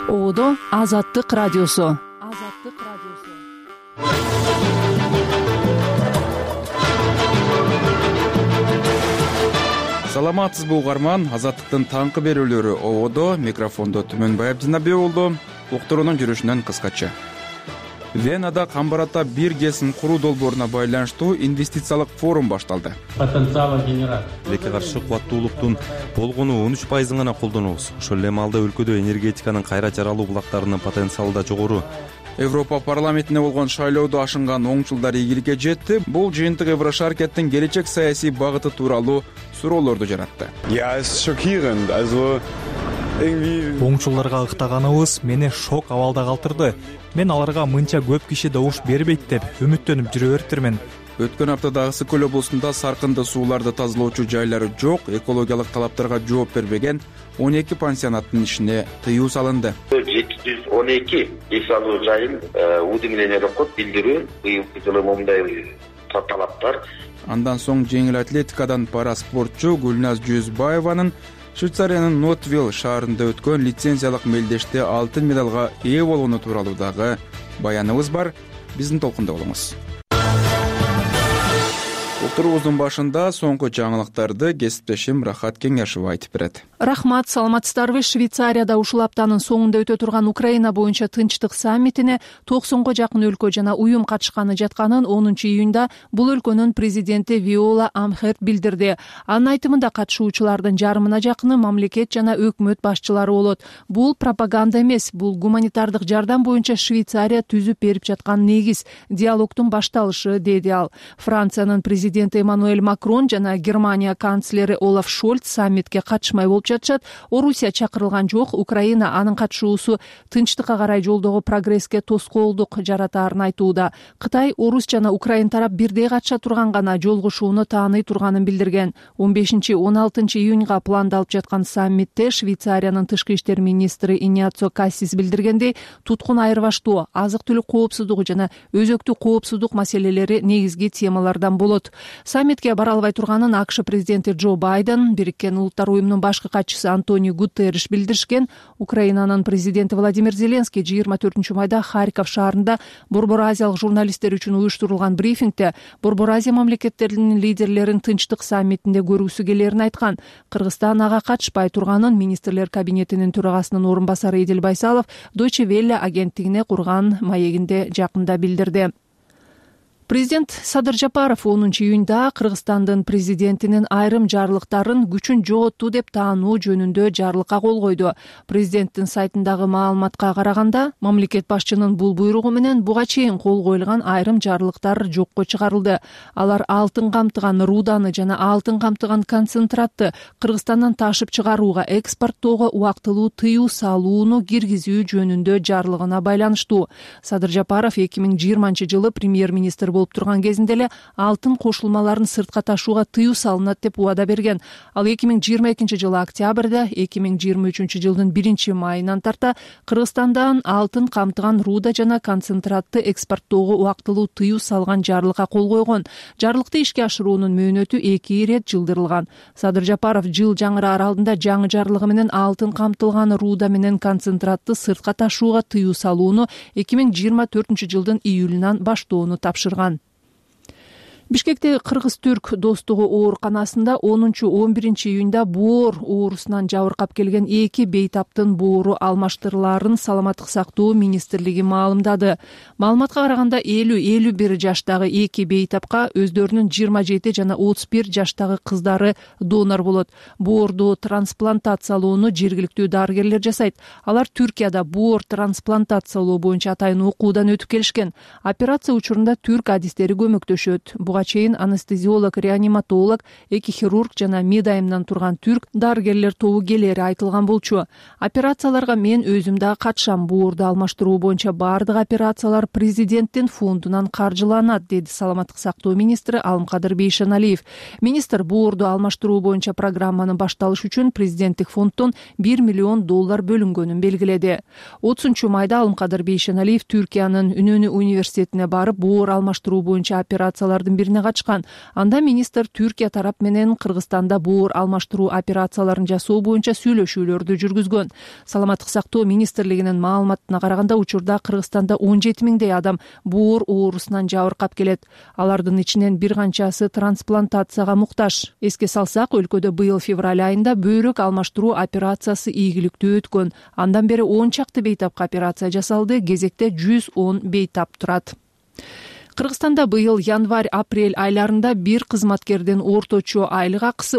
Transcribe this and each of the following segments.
Ободо Азаттык радиосу. Саламатсызбы угарман, Азаттыктын таңкы берүүлөрү ободо, микрофондо Түмөнбай Абдинабек болду. Уктуруунун жүрүшүнөн кыскача. Венада камбарата бир КЕСИН куруу долбооруна байланыштуу инвестициялык форум башталды. Элекке каршы кубаттуулуктун болгону 13% гана колдонобуз. Ошол эле маалда өлкөдө энергетиканын кайра жаралуу булактарынын потенциалы да жогору. Европа парламентине болгон шайлоодо ашынган оңчулдар ийгиликке жетти. Бул жыйынтык Еврошаркеттин келечек саясий багыты тууралуу суроолорду жаратты. Оңчулдарга ыктаганыбыз мени шок абалда калтырды. Мен аларга мынча көп киши добуш бербейт деп үмүттөнүп жүрө бериптирмин. Өткөн аптада Ысык көл облусунда саркынды сууларды тазалоочу жайлары жок, экологиялык талаптарга жооп бербеген 12 пансионаттын ишине тыюу салынды. 712 иш алуу жайын УДИ менен эле кот билдирүү быйылкы жылы момундай талаптар. Андан соң жеңил атлетикадан пара спортчу Гүлназ Жүзбаеванын Швейцариянын Нотвилл шаарында өткөн лицензиялык мелдеште алтын медалга ээ болгону тууралуу дагы баяныбыз бар. Биздин толкунда болуңуз. Уктуруубуздун башында соңку жаңылыктарды кесиптешим Рахат Кеңешова айтып берет. Рахмат, саламатсыздарбы. Швейцарияда ушул аптанын соңунда өтө турган Украина боюнча тынчтык саммитине 90га жакын өлкө жана уюм катышканы жатканын 10 июнда бул өлкөнүн президенти Виола Амхерт билдирди. Анын айтымында катышуучулардын жарымына жакыны мамлекет жана өкмөт башчылары болот. Бул пропаганда эмес, бул гуманитардык жардам боюнча Швейцария түзүп берип жаткан негиз, диалогдун башталышы, деди ал. Франциянын президенти Эммануэль Макрон жана Германия канцлери Олаф Шольц саммитке катышмай болуп жатышат. Орусия чакырылган жок. Украина анын катышуусу тынчтыкка карай жолдогу прогресске тоскоолдук жаратаарын айтууда. Кытай, Орус жана Украин тарап бирдей катыша турган гана жолугушууну тааный турганын билдирген. 15-16 июнга пландалып жаткан саммитте Швейцариянын тышкы иштер министри Иниацио Кассис билдиргендей, туткун айырбаштоо, азык-түлүк коопсуздугу жана өзөктүк коопсуздук маселелери негизги темалардан болот. Саммитке бара албай турганын АКШ президенти Джо Байден, Бириккен Улуттар уюмунун башкы катчысы Антонио Гутерриш билдиришкен. Украинанын президенти Владимир Зеленский 24 майда Харьков шаарында Борбор Азиялык журналисттер үчүн уюштурулган брифингде Борбор Азия мамлекеттеринин лидерлерин тынчтык саммитинде көрүүсү келерин айткан. Кыргызстан ага катышпай турганын министрлер кабинетинин төрагасынын орун басары Эдил Байсалов Deutsche Welle агенттигине курган маегинде жакында билдирди. Президент Садыр Жапаров 10 июнда Кыргызстандын президентинин айрым жарлыктарын күчүн жоготту деп таануу жөнүндө жарлыкка кол койду. Президенттин сайтындагы маалыматка караганда, мамлекет башчынын бул буйругу менен буга чейин кол коюлган айрым жарлыктар жокко чыгарылды. Алар алтын камтыган руданы жана алтын камтыган концентратты Кыргызстандан ташып чыгарууга, экспорттоого убактылуу тыюу салууну киргизүү жөнүндө жарлыгына байланыштуу. Садыр Жапаров 2020 жылы премьер-министр болуп турган кезинде эле алтын кошулмаларын сыртка ташууга тыюу салынат деп убада берген. Ал 2022 жылы октябрда, 2023 жылдын 1 майынан тарта Кыргызстандан алтын камтыган руда жана концентратты экспорттоого убактылуу тыюу салган жарлыкка кол койгон. Жарлыкты ишке ашыруунун мөөнөтү 2 ирет жылдырылган. Садыр Жапаров жыл жаңыраар алдында жаңы жарлыгы менен алтын камтылган руда менен концентратты сыртка ташууга тыюу салууну 2024 жылдын июлунан баштоону тапшырган. Бишкекте Кыргыз-Түрк достугу ооруканасында 10-11 июнда боор оорусунан жабыркап келген 2 бейтаптын боору алмаштырыларын Саламаттык сактоо министрлиги маалымдады. Маалыматка караганда 50-51 жаштагы 2 бейтапка өздөрүнүн 27 жана 31 жаштагы кыздары донор болот. Боорду трансплантациялоону жергиликтүү дарыгерлер жасайт. Алар Түркияда боор трансплантациялоо боюнча атайын окуудан өтүп келишкен. Операция учурунда түрк адистери көмөктөшөт. Чейин анестезиолог, реаниматолог, эки-хирург жана медайымдан турган түрк дарыгерлер тобу келери айтылган болчу. Операцияларга мен өзүм да катышам. Боорду алмаштыруу боюнча бардык операциялар президенттин фондунан каржыланат, деди Саламаттык сактоо министри Алымкадыр Бейшеналиев. Министр боорду алмаштыруу боюнча программанын башталышы үчүн президенттик фонддон $1 миллион бөлүнгөнүн белгиледи. 30 майда Алымкадыр Бейшеналиев Түркиянын Үнөнү университетине барып, боор алмаштыруу боюнча операциялардын элине катышкан. Анда министр Түркия тарап менен Кыргызстанда боор алмаштыруу операцияларын жасоо боюнча сүйлөшүүлөрдү жүргүзгөн. Саламаттык сактоо министрлигинин маалыматына караганда учурда Кыргызстанда 17 миңдей адам боор оорусунан жабыркап келет. Алардын ичинен бир канчасы трансплантацияга муктаж. Эске салсак, өлкөдө быйыл февраль айында бөйрөк алмаштыруу операциясы ийгиликтүү өткөн. Андан бери 10 чакты бейтапка операция жасалды, кезекте 110 бейтап турат. Кыргызстанда быйыл январь-апрель айларында бир кызматкердин орточо айлык акысы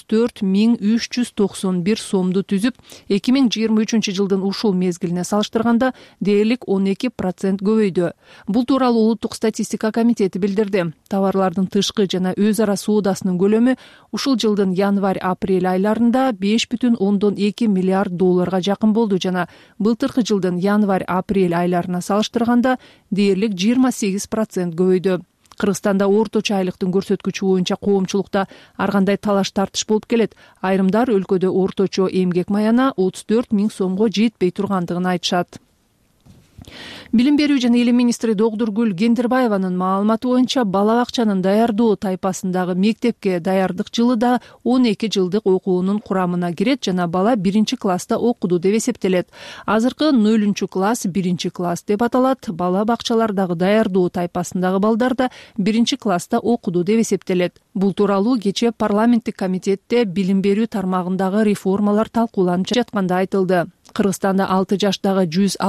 34.391 сомду түзүп, 2023 жылдын ушул мезгилине салыштырганда дээрлик 12% көбөйдү. Бул тууралуу Улуттук статистика комитети билдирди. Товарлардын тышкы жана өз ара соодасынын көлөмү ушул жылдын январь-апрель айларында 5,2 миллиард долларга жакын болду жана былтыркы жылдын январь-апрель айларына салыштырганда дээрлик 28% көбөйдү. Кыргызстанда орточо айлыктын көрсөткүчү боюнча коомчулукта ар кандай талаш тартыш болуп келет. Айрымдар өлкөдө орточо эмгек маяна 34 миң сомго жетпей тургандыгын айтышат. Билим берүү жана илим министри Догдургүл Кендирбаеванын маалыматы боюнча бала бакчанын даярдоо тайпасындагы мектепке даярдык жылы да 12 жылдык окуунун курамына кирет жана бала 1-класста окуду деп эсептелет. Азыркы 0-класс 1-класс деп аталат. Бала бакчалардагы даярдоо тайпасындагы балдар да 1-класста окуду деп эсептелет. Бул тууралуу кечээ парламенттик комитетте билим берүү тармагындагы реформалар талкууланып жатканда айтылды. Кыргызстанда 6 жаштагы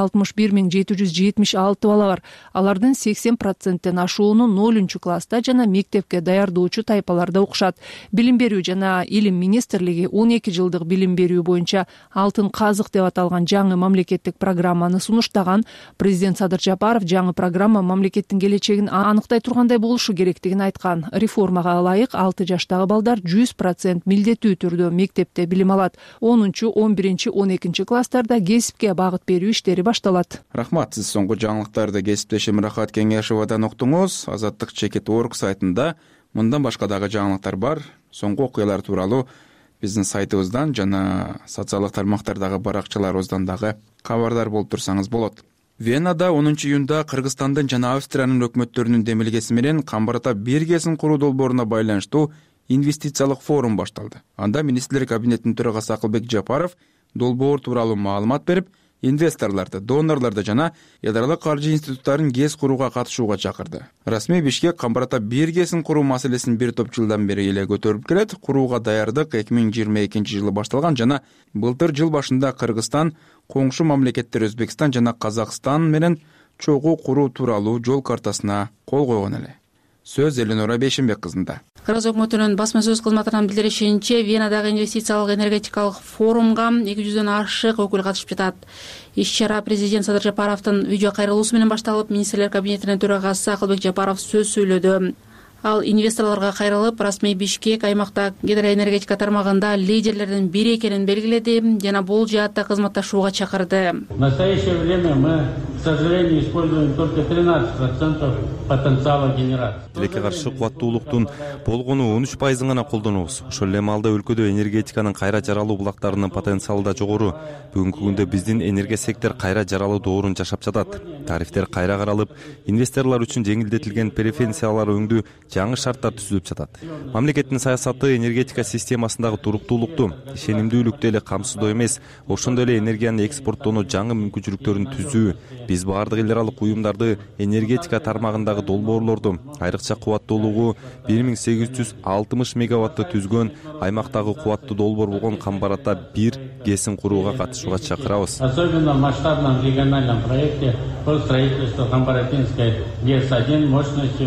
161.776 бала бар. Алардын 80%тен ашуunu 0-класста жана мектепке даярдоочу тайпаларда окушат. Билим берүү жана илим министрлиги 12 жылдык билим берүү боюнча алтын казык деп аталган жаңы мамлекеттик программаны сунуштаган. Президент Садыр Жапаров жаңы программа мамлекеттин келечегин аныктай тургандай болушу керектигин айткан. Реформага ылайык 6 жаштагы балдар 100% милдеттүү түрдө мектепте билим алат. 10, 11, 12 класстарда кесипке багыт берүү иштери башталат. Рахмат, сиз соңку жаңылыктарды кесиптешим Рахат Кеңешовадан уктуңуз. Азаттык Чекит.org сайтында мындан башка дагы жаңылыктар бар. Соңку окуялар тууралуу биздин сайтыбыздан жана социалдык тармактардагы баракчаларыбыздан дагы кабардар болуп турсаңыз болот. Венада 10 июнда Кыргызстандын жана Австриянын өкмөттөрүнүн демилгеси менен Камбарата биргесин куруу долбооруна байланыштуу инвестициялык форум башталды. Анда министрлер кабинетинин төрагасы Акылбек Жапаров долбоор тууралуу маалымат берип, инвесторлорду, донорлорду жана ядролук каржы институттарын ГЭС курууга катышууга чакырды. Расмий Бишкек Камбарата биргесин куруу маселесин бир топ жылдан бери эле көтөрүп келет. Курууга даярдык 2022 жылы башталган жана былтыр жыл башында Кыргызстан, коңшу мамлекеттер Өзбекстан жана Казакстан менен чогуу куруу тууралуу жол картасына кол койгон эле. Сөз Эленора Бейшенбек кызында. Кыргыз өкмөтүнүн басма сөз кызматынан билдиришинче, Венадагы инвестициялык энергетикалык форумга 200дөн ашык өкүл катышып жатат. Иш-чара президент Садыр Жапаровдун видео кайрылуусу менен башталып, министрлер кабинетинин төрагасы Акылбек Жапаров сөз сүйлөдү. Ал инвесторлорго кайрылып, Расмий Бишкек аймакта гидроэнергетика тармагында лидерлердин бири экенин белгиледи жана бул жаатта кызматташууга чакырды. В настоящее время мы, к сожалению, используем только 13% потенциала генерации. Тилекке каршы кубаттуулуктун болгону 13% гана колдонобуз. Ошол эле маалда өлкөдө энергетиканын кайра жаралуу булактарынын потенциалы да жогору. Бүгүнкү күндө биздин энергия сектор кайра жаралуу доорун жашап жатат. Тарифтер кайра каралып, инвесторлор үчүн жеңилдетилген преференциялар өңдүү жаңы шарттар түзүлүп жатат. Мамлекеттин саясаты энергетика системасындагы туруктуулукту, ишенимдүүлүктү эле камсыздоо эмес, ошондой эле энергияны экспорттоону жаңы мүмкүнчүлүктөрүн түзүү. Биз баардык эл аралык уюмдарды энергетика тармагындагы долбоорлорду айрыкча кубаттуулугу 1860 мегаватты түзгөн аймактагы кубаттуу долбоор болгон Камбарата 1 ГЭСин курууга катышууга чакырабыз. Особенно в масштабном региональном проекте по строительству Камбаратинской ГЭС-1 мощностью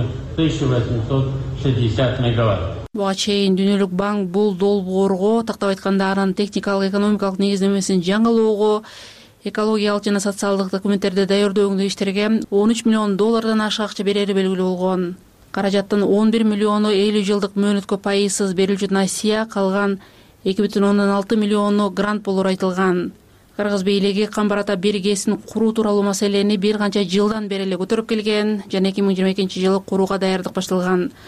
1860 мегаватт. Буга чейин Дүйнөлүк банк бул долбоорго, тактап айтканда, анын техникалык экономикалык негиздемесин жаңылоого, экологиялык жана социалдык документтерди даярдоого иштерге 13 миллион доллардан ашык акча берери белгилүү болгон. Каражаттын 11 миллиону 50 жылдык мөөнөткө пайызсыз берилчү насыя, калган 2,6 миллиону грант болору айтылган. Кыргыз бийлиги Камбарата 1 ГЭСин куруу тууралуу маселени бир канча жылдан бери эле көтөрүп келген жана 2022 жылы курууга даярдык башталган.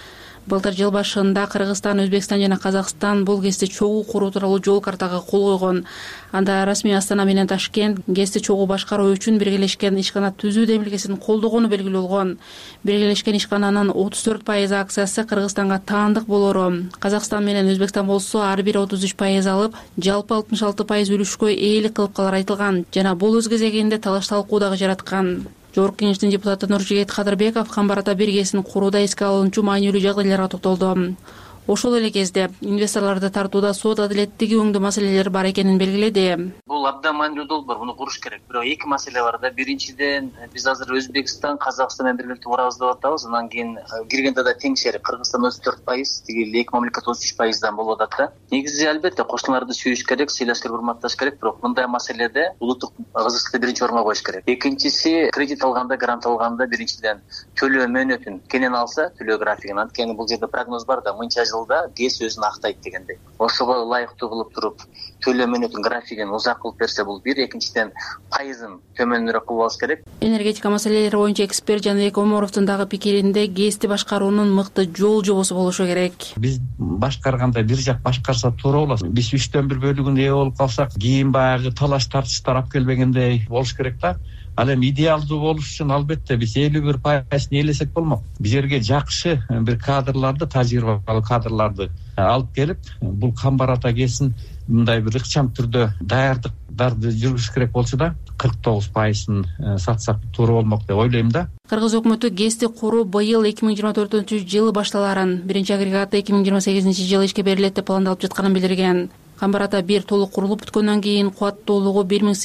Былтыр жыл башында Кыргызстан, Өзбекстан жана Казакстан бул ГЭСти чогуу куруу тууралуу жол картага кол койгон. Анда расмий Астана менен Ташкент ГЭСти чогуу башкаруу үчүн биргелешкен ишкана түзүү демилгесин колдогону белгилүү болгон. Биргелешкен ишкананын 34% акциясы Кыргызстанга таандык болору. Казакстан менен Өзбекстан болсо ар бир 33% алып, жалпы 66% үлүшкө ээлик кылып калары айтылган жана бул өз кезегинде талаш талкуу дагы жараткан. Жогорку Кеңештин депутаты Нуржигит Кадырбеков Камбар ата 1 ГЭСин курууда эске алынчу маанилүү жагдайларга токтолду. Ошол эле кезде инвесторлорду тартууда сот адилеттиги өңдүү маселелери бар экенин белгиледи. Бул абдан маанилүү долбоор, муну куруш керек. Бирок эки маселе бар да. Биринчиден, биз азыр Өзбекстан, Казакстан менен биргеликте курабыз деп атабыз. Анан кийин киргенде да теңшер Кыргызстан 34%, тиги эки мамлекет 33%дан болуп атат да. Негизи албетте кошуналарды сүйүш керек, сыйлаш керек, урматташ керек, бирок мындай маселеде улуттук кызыкчылыкты биринчи орунга коюш керек. Экинчиси, кредит алганда, грант алганда биринчиден төлөө мөөнөтүн кенен алса, төлөө графигин. Анткени бул жерде прогноз бар да, мынча жылда ГЭС өзүн актайт дегендей. Ошого ылайыктуу кылып туруп, төлөө мөөнөтүн графигин узак кылып берсе бул бир, экинчиден пайызын төмөнүрөөк кылып алыш керек. Энергетика маселелери боюнча эксперт Жаныбек Омаровдун дагы пикиринде ГЭСти башкаруунун мыкты жол жобосу болушу керек. Биз башкарганда бир жак башкарса туура болот. Биз 3/1 бөлүгүнө ээ болуп калсак, кийин баягы талаш тартыштар алып келбегендей болуш керек да. Ал эми идеалдуу болуш үчүн албетте биз 51% ээлесек болмок. Биз жерге жакшы бир кадрларды, тажрыйбалуу кадрларды алып келип, бул Камбар ата ГЭСин мындай бир ыкчам түрдө даярдыктарды жүргүзүш керек болчу да, 49%ын сатсак туура болмок деп ойлойм да. Кыргыз өкмөтү ГЭСти куруу быйыл 2024-жылы башталарын, биринчи агрегаты 2028-жылы ишке берилет деп пландалып жатканын билдирген. Камбар ата 1 толук курулуп бүткөндөн кийин кубаттуулугу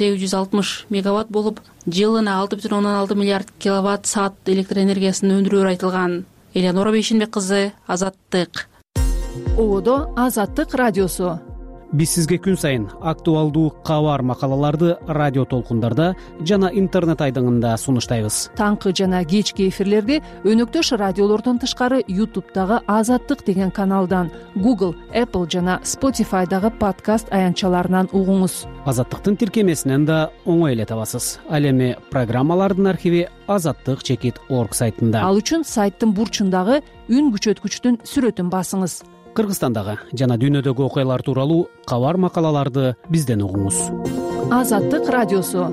1860 мегаватт болуп, жылына 6,6 миллиард киловатт саат электр энергиясын өндүрөөрү айтылган. Элеонора Бейшенбек кызы, Азаттык. Ободо Азаттык радиосу. Биз сизге күн сайын актуалдуу кабар макалаларды радио толкундарда жана интернет айдыңында сунуштайбыз. Таңкы жана кечки эфирлерди өнөктөш радиолордон тышкары YouTube'дагы Азаттык деген каналдан, Google, Apple жана Spotify'дагы подкаст аянтчаларынан угуңуз. Азаттыктын тиркемесинен да оңой эле табасыз. Ал эми программалардын архиви azattik.org сайтында. Ал үчүн сайттын бурчундагы үн күчөткүчтүн сүрөтүн басыңыз. Кыргызстандагы жана дүйнөдөгү окуялар тууралуу кабар макалаларды бизден угуңуз. Азаттык радиосу.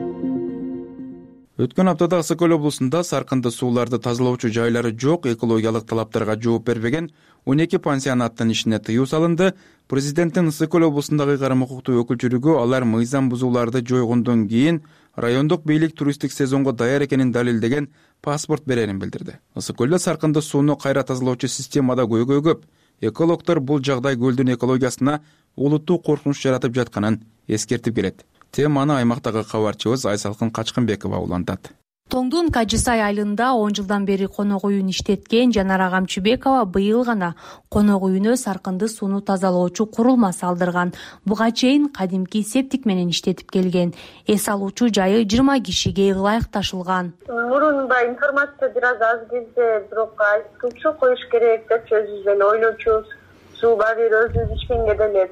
Өткөн аптада Ысык Көл облусунда саркынды сууларды тазалоочу жайлары жок, экологиялык талаптарга жооп бербеген 12 пансионаттын ишине тыюу салынды. Президенттин Ысык Көл облусундагы ыйгарым укуктуу өкүлчүлүгү алар мыйзам бузууларды жойгондон кийин райондук бийлик туристтик сезонго даяр экенин далилдеген паспорт берерин билдирди. Ысык Көлдө саркынды сууну кайра тазалоочу системада көйгөй көп. Экологдор бул жагдай көлдүн экологиясына олуттуу коркунуч жаратып жатканын эскертип келет. Теманы аймактагы кабарчыбыз Айсалкын Качкынбекова улантат. Тоңдун Кажысай айылында 10 жылдан бери конок үйүн иштеткен Жанара Камчыбекова быйыл гана конок үйүнө саркынды сууну тазалоочу курулма салдырган. Буга чейин кадимки септик менен иштетип келген. Эс алуучу жайы 20 кишиге ылайыкташылган. Мурунда информация бир аз кезде, бирок айтылчу коюш керек деп өзүбүз эле ойлочубуз. Суу баары өзүбүз ичкенге деле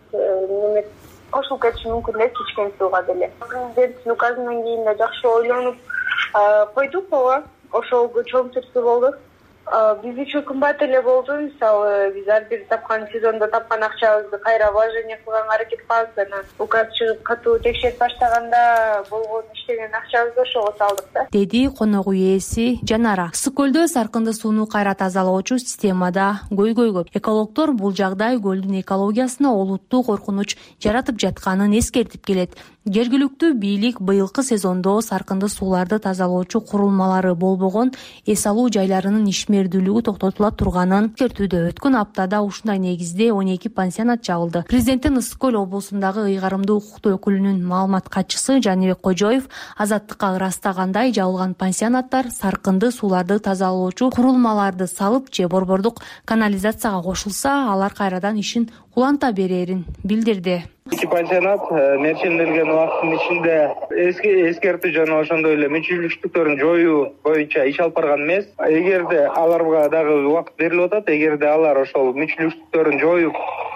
неме кошулуп кетиши мүмкүн эле, ичкен сууга деле. Президенттин указынан кийин да жакшы ойлонуп койдук, ооба, ошол чоң түрсү болду. Биз үчүн кымбат эле болду. Мисалы, биз ар бир тапкан сезондо тапкан акчабызды кайра вложение кылганга аракет кылабыз. Анан указ чыгып катуу текшерип баштаганда болгон иштеген акчабызды ошого салдык да. Деди конок үй ээси Жанара. Ысык Көлдө саркынды сууну кайра тазалоочу системада көйгөй көп. Экологдор бул жагдай көлдүн экологиясына олуттуу коркунуч жаратып жатканын эскертип келет. Жергиликтүү бийлик быйылкы сезондо саркынды сууларды тазалоочу курулмалары болбогон эс алуу жайларынын ишмердүүлүгү токтотула турганын эскертүүдө. Өткөн аптада ушундай негизде 12 пансионат жабылды. Президенттин Ысык Көл облусундагы ыйгарымдуу укуктуу өкүлүнүн маалымат катчысы Жаныбек Кожоев Азаттыкка ырастагандай жабылган пансионаттар саркынды сууларды тазалоочу курулмаларды салып же борбордук канализацияга кошулса, алар кайрадан ишин уланта берерин билдирди. Эки пансионат нечеленген убакыттын ичинде эскертүү жана ошондой эле мүчүлүштүктөрүн жоюу боюнча иш алып барган эмес. Эгерде аларга дагы убакыт берилип атат, эгерде алар ошол мүчүлүштүктөрүн жоюп,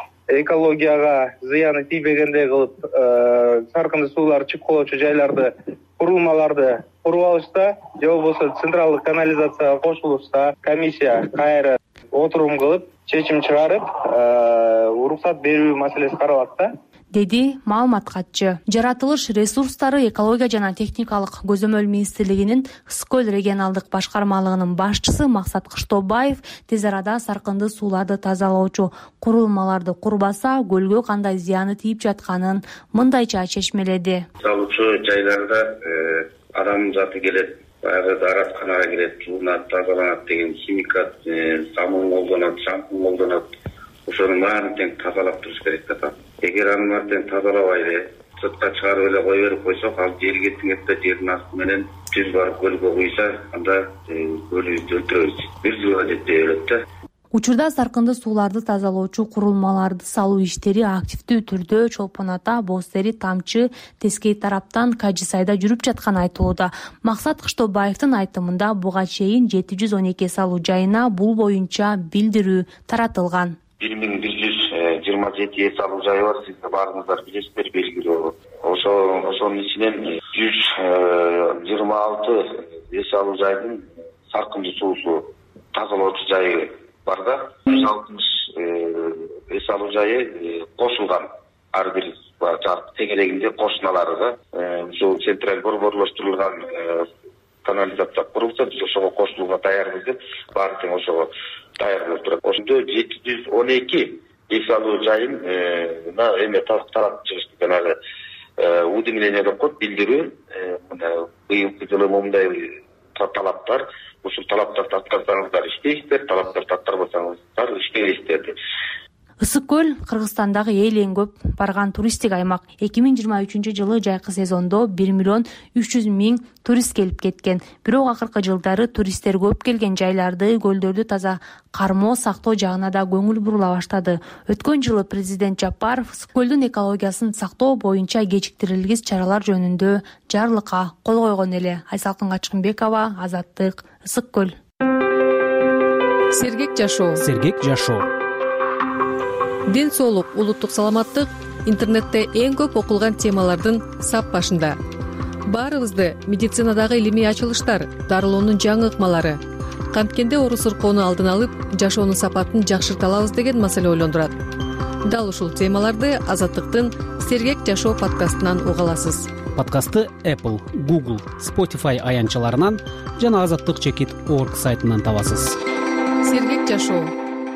экологияга зыяны тийбегендей кылып, саркынды суулар чыккылоочу жайларды, курулмаларды куруп алышса, же болбосо централдык канализацияга кошулушса, комиссия кайра отурум кылып чечим чыгарып уруксат берүү маселеси каралат да, деди маалымат катчы. Жаратылыш ресурстары, экология жана техникалык көзөмөл министрлигинин Ысык-Көл регионалдык башкармалыгынын башчысы Максат Кыштообаев тез арада саркынды сууларды тазалоочу курулмаларды курбаса көлгө кандай зыяны тийип жатканын мындайча чечмеледи. Салуучу жайларда адам заты келет, баягы дааратканага келет, жуунат, тазаланат деген химикат, самун колдонот, шампунь колдонот. Ошонун баарын тең тазалап туруш керек да. Эгер анын тең тазалабай эле сыртка чыгарып эле кое берип койсок, ал жерге сиңип да жердин асты менен түз барып көлгө куйса, анда көлдү өлтүрөбүз. Бир жылга жетпей өлөт да. Учурда саркынды сууларды тазалоочу курулмаларды салуу иштери активдүү түрдө Чолпон Ата, Боз Тери, Тамчы, Тескей тараптан Кажы Сайда жүрүп жатканы айтылууда. Максат Кыштообаевдин айтымында буга чейин 712 салуу жайына бул боюнча билдирүү таратылган. 1127 салуу жайы бар, сиздер баарыңыздар билесиздер, белгилүү. Ошонун ичинен 126 салуу жайдын саркынды суусу тазалоочу жайы бар да, 160 салуу жайы кошулган. Ар бир жарык тегерегинде кошуналары да. Ушул централь борборлоштурулган канализация курулса, биз ошого кошулууга даярбыз деп, баары тең ошого даяр болуп турат. Ошондо 712 салуу жайын эме таратып чыгыштык. Жанагы уведомление деп коет, билдирүү. Быйылкы жылы момундай талаптар, ушул талаптарды аткарсаңыздар иштейсиздер, талаптарды аткарбасаңыздар иштебейсиздер деп. Ысык-Көл Кыргызстандагы эң көп барган туристтик аймак. 2023-жылы жайкы сезондо 1,3 миллион турист келип кеткен. Бирок акыркы жылдары туристтер көп келген жайларды, көлдөрдү таза кармоо, сактоо жагына да көңүл бурула баштады. Өткөн жылы президент Жапаров Ысык-Көлдүн экологиясын сактоо боюнча кечиктирилгис чаралар жөнүндө жарлыкка кол койгон эле. Айсалкын Качкынбекова, Азаттык, Ысык-Көл. Сергек жашоо. Сергек жашоо. Ден соолук, улуттук саламаттык интернетте эң көп окулган темалардын сап башында. Баарыбызды медицинадагы илимий ачылыштар, дарылоонун жаңы ыкмалары камткенде оору-сыркоону алдын алып, жашоонун сапатын жакшырта алабыз деген маселе ойлондурат. Дал ушул темаларды Азаттыктын Сергек жашоо подкастынан уга аласыз. Подкастты Apple, Google, Spotify аянтчаларынан жана azatlyk.org сайтынан табасыз. Сергек жашоо.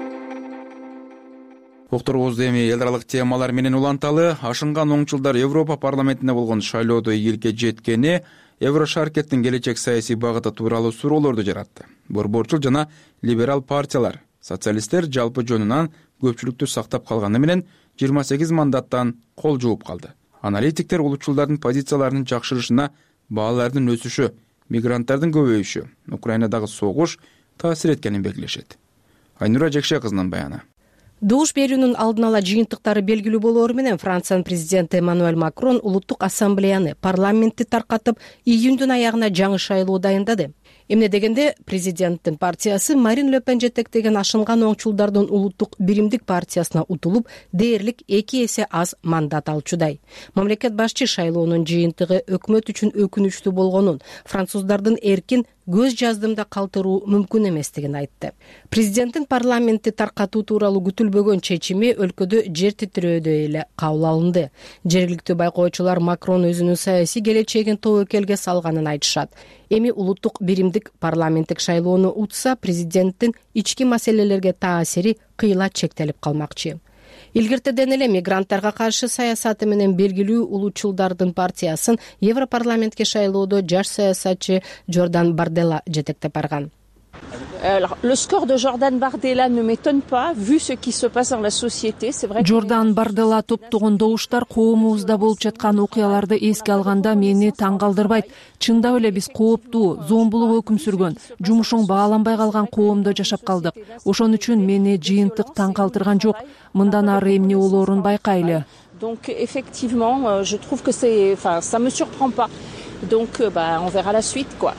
Уктурубузду эми эл аралык темалар менен уланталы. Ашынган оңчулдар Европа парламентине болгон шайлоодо ийгиликке жеткени Еврошаркеттин келечек саясий багыты тууралуу суроолорду жаратты. Борборчул жана либерал партиялар, социалисттер жалпы жөнүнөн көпчүлүктү сактап калганы менен 28 мандаттан кол жууп калды. Аналитиктер улутчулдардын позицияларынын жакшырышына баалардын өсүшү, мигранттардын көбөйүшү, Украинадагы согуш таасир эткенин белгилешет. Айнура Жекше кызынын баяны. Добуш берүүнүн алдын ала жыйынтыктары белгилүү болоору менен Франциянын президенти Эммануэль Макрон улуттук ассамблеяны, парламентти таркатып, июндун аягына жаңы шайлоо дайындады. Эмне дегенде президенттин партиясы Марин Ле Пен жетектеген ашынган оңчулдардын улуттук биримдик партиясына утулуп, дээрлик 2 эсе аз мандат алчудай. Мамлекет башчы шайлоонун жыйынтыгы өкмөт үчүн өкүнүчтүү болгонун, француздардын эркин көз жаздымда калтыруу мүмкүн эместигин айтты. Президенттин парламентти таркатуу тууралуу күтүлбөгөн чечими өлкөдө жер титирөөдө эле кабыл алынды. Жергиликтүү байкоочулар Макрон өзүнүн саясий келечегин тобокелге салганын айтышат. Эми улуттук биримдик парламенттик шайлоону утса, президенттин ички маселелерге таасири кыйла чектелип калмакчы. Илгертеден эле мигранттарга каршы саясаты менен белгилүү улутчулдардын партиясын Европарламентке шайлоодо жаш саясатчы Жордан Бардела жетектеп барган. Le score de Jordan Bardella ne m'étonne pas, vu ce qui se passe dans la société. C'est vrai. Жордан Бардела топтогон добуштар коомубузда болуп жаткан окуяларды эске алганда мени таң калтырбайт. Чындап эле биз кооптуу, зомбулук өкүм сүргөн, жумушуң бааланбай калган коомдо жашап калдык. Ошон үчүн мени жыйынтык таң калтырган жок. Мындан ары эмне болоорун байкайлы. Donc effectivement, je trouve que ça me surprend pas. Donc on verra la suite quoi.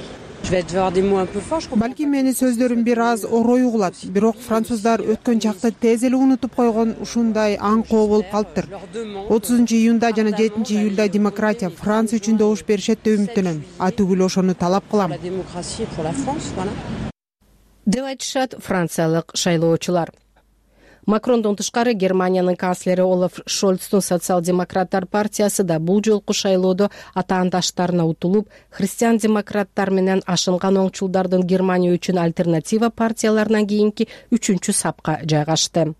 Балки мени сөздөрүм бир аз орой угулат, бирок француздар өткөн чакты тез эле унутуп койгон ушундай аңкоо болуп калыптыр. 30-июнда жана 7-июлда демократия Франция үчүн добуш беришет деп үмүттөнөм. А түгүл ошону талап кылам. деп айтышат франциялык шайлоочулар. Макрондон тышкары Германиянын канцлери Олаф Шольцтун социал-демократтар партиясы да бул жолку шайлоодо атаандаштарына утулуп, христиан-демократтар менен ашынган оңчулдардын Германия үчүн альтернатива партияларынан кийинки 3-чү сапка жайгашты.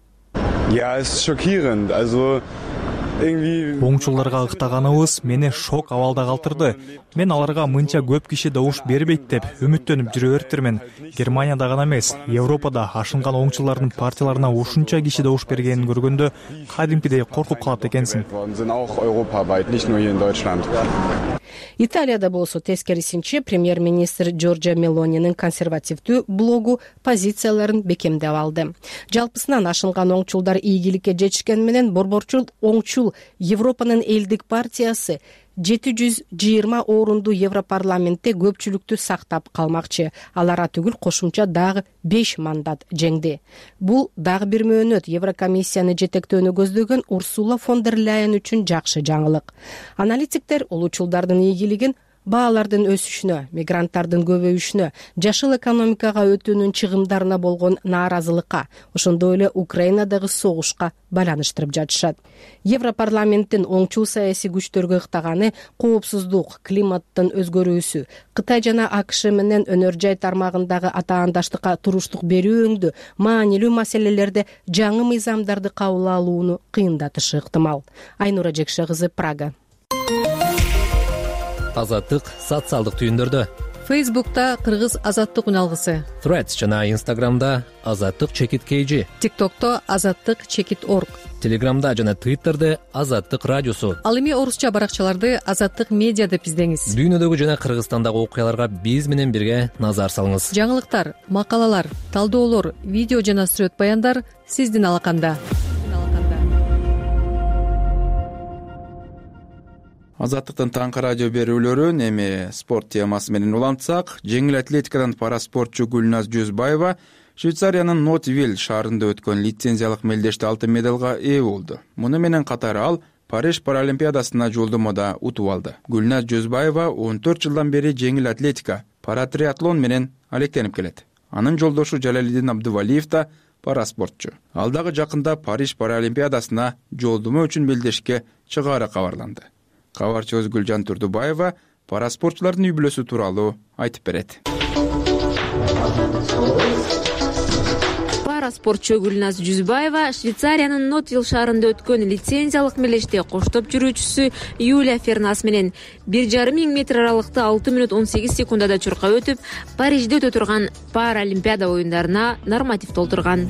Оңчулдарга ыктаганыбыз мени шок абалда калтырды. Мен аларга мынча көп киши добуш бербейт деп үмүттөнүп жүрө бериптирмин. Германияда гана эмес, Европада ашынган оңчулардын партияларына ушунча киши добуш бергенин көргөндө кадимкидей коркуп калат экенсиң. Италияда болсо тескерисинче премьер-министр Джорджа Мелонинин консервативдүү блогу позицияларын бекемдеп алды. Жалпысынан ашынган оңчулдар ийгиликке жетишкен менен борборчул оңчул Европанын элдик партиясы 720 орунду Европарламентте көпчүлүктү сактап калмакчы. Алара түгүл кошумча дагы 5 мандат жеңди. Бул дагы бир мөөнөт Еврокомиссияны жетектөөнү көздөгөн Урсула фон дер Ляйен үчүн жакшы жаңылык. Аналитиктер улуучулдардын ийгилигин баалардын өсүшүнө, мигранттардын көбөйүшүнө, жашыл экономикага өтүүнүн чыгымдарына болгон нааразылыкка, ошондой эле Украинадагы согушка байланыштырып жатышат. Европарламенттин оңчул саясий күчтөргө ыктаганы коопсуздук, климаттын өзгөрүүсү, Кытай жана АКШ менен өнөр жай тармагындагы атаандаштыкка туруштук берүү өңдү маанилүү маселелерде жаңы мыйзамдарды кабыл алууну кыйындатышы ыктымал. Айнура Жекше кызы, Прага. Азаттык социалдык түйүндөрдө. Фейсбукта Кыргыз азаттык үналгысы, Threads жана Instagramда азаттык чекит KG, TikTokто азаттык чекит org, Telegramда жана Twitterде азаттык радиосу. Ал эми орусча баракчаларды азаттык медиа деп издеңиз. Дүйнөдөгү жана Кыргызстандагы окуяларга биз менен бирге назар салыңыз. Жаңылыктар, макалалар, талдоолор, видео жана сүрөт баяндар сиздин алаканда. Азаттыктын таңкы радио берүүлөрүн эми спорт темасы менен улантсак, жеңил атлетикадан пара спортчу Гүлназ Жүзбаева Швейцариянын Нотвилл шаарында өткөн лицензиялык мелдеште алтын медалга ээ болду. Муну менен катары ал Париж паралимпиадасына жолдомодо утуп алды. Гүлназ Жүзбаева 14 жылдан бери жеңил атлетика, паратриатлон менен алектенип келет. Анын жолдошу Жалалидин Абдувалиев да пара спортчу. Ал дагы жакында Париж паралимпиадасына жолдомо үчүн мелдешке чыгаары кабарланды. Кабарчыбыз Гүлжан Турдубаева пара спортчулардын үй бүлөсү тууралуу айтып берет. Пара спортчу Гүлназ Жүзбаева Швейцариянын Нотвилл шаарында өткөн лицензиялык мелдеште коштоп жүрүүчүсү Юлия Фернас менен 1,5 метр аралыкты 6 мүнөт 18 секундада чуркап өтүп, Парижде өтө турган Паралимпиада оюндарына норматив толтурган.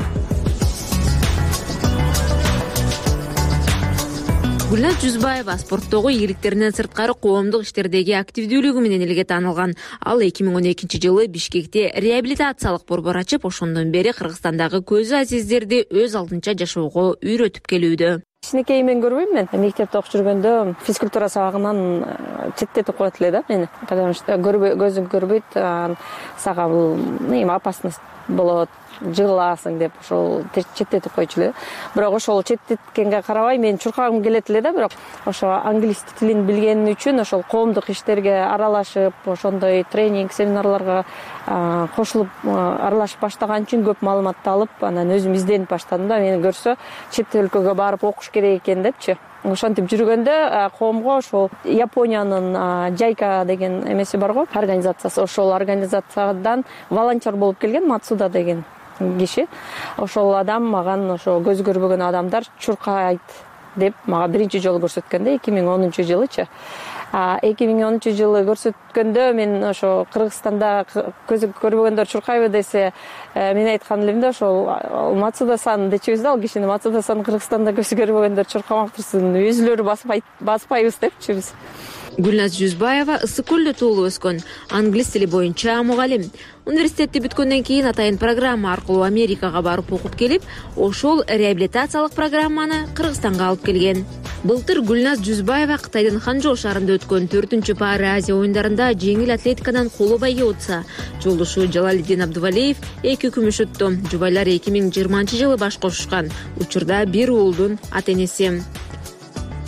Гүлназ Жүзбаева спорттогу ийгиликтеринен сырткары коомдук иштердеги активдүүлүгү менен элге таанылган. Ал 2012 жылы Бишкекте реабилитациялык борбор ачып, ошондон бери Кыргызстандагы көзү азиздерди өз алдынча жашоого үйрөтүп келүүдө. Кичинекей мен көрбөйм, мен мектепте окуп жүргөндө физкультура сабагынан четтетип коет эле да мени. Потому что көзүң көрбөйт, сага бул опасность болот, жыгыласың деп ошол четтетип койчу эле. Бирок ошол четтеткенге карабай мен чуркагым келет эле да, бирок ошо англис тилин билгени үчүн ошол коомдук иштерге аралашып, ошондой тренинг, семинарларга кошулуп аралашып баштаган үчүн көп маалыматты алып, анан өзүм изденип баштадым да, мени көрсө чет өлкөгө барып окуш керек экен депчи. Ошентип жүргөндө коомго ошол Япониянын Жайка деген эмеси бар го, организациясы, ошол организациядан волонтер болуп келген Мацуда деген киши. Ошол адам маган ошо көз көрбөгөн адамдар чуркайт деп мага биринчи жолу көрсөткөндө 2010 жылычы. 2010 жылы көрсөткөндө мен ошо Кыргызстанда көзү көрбөгөндөр чуркайбы десе, мен айткан элем да, ошол Мацуда-сан дечебиз да, ал кишини Мацуда-сан Кыргызстанда көзү көрбөгөндөр чуркамактырсың, өзүлөрү баспайбыз депчи биз. Гүлназ Жүзбаева Ысык көлдө туулуп өскөн, англис тили боюнча мугалим. Университетти бүткөндөн кийин атайын программа аркылуу Америкага барып окуп келип, ошол реабилитациялык программаны Кыргызстанга алып келген. Былтыр Гүлназ Жүзбаева Кытайдын Ханчжоу шаарында өткөн 4-чү Пара Азия оюндарында жеңил атлетикадан коло байге утса, жолдошу Жалалидин Абдувалиев 2 күмүш утту. Жубайлар 2020 жылы баш кошушкан. Учурда бир уулдун ата энеси.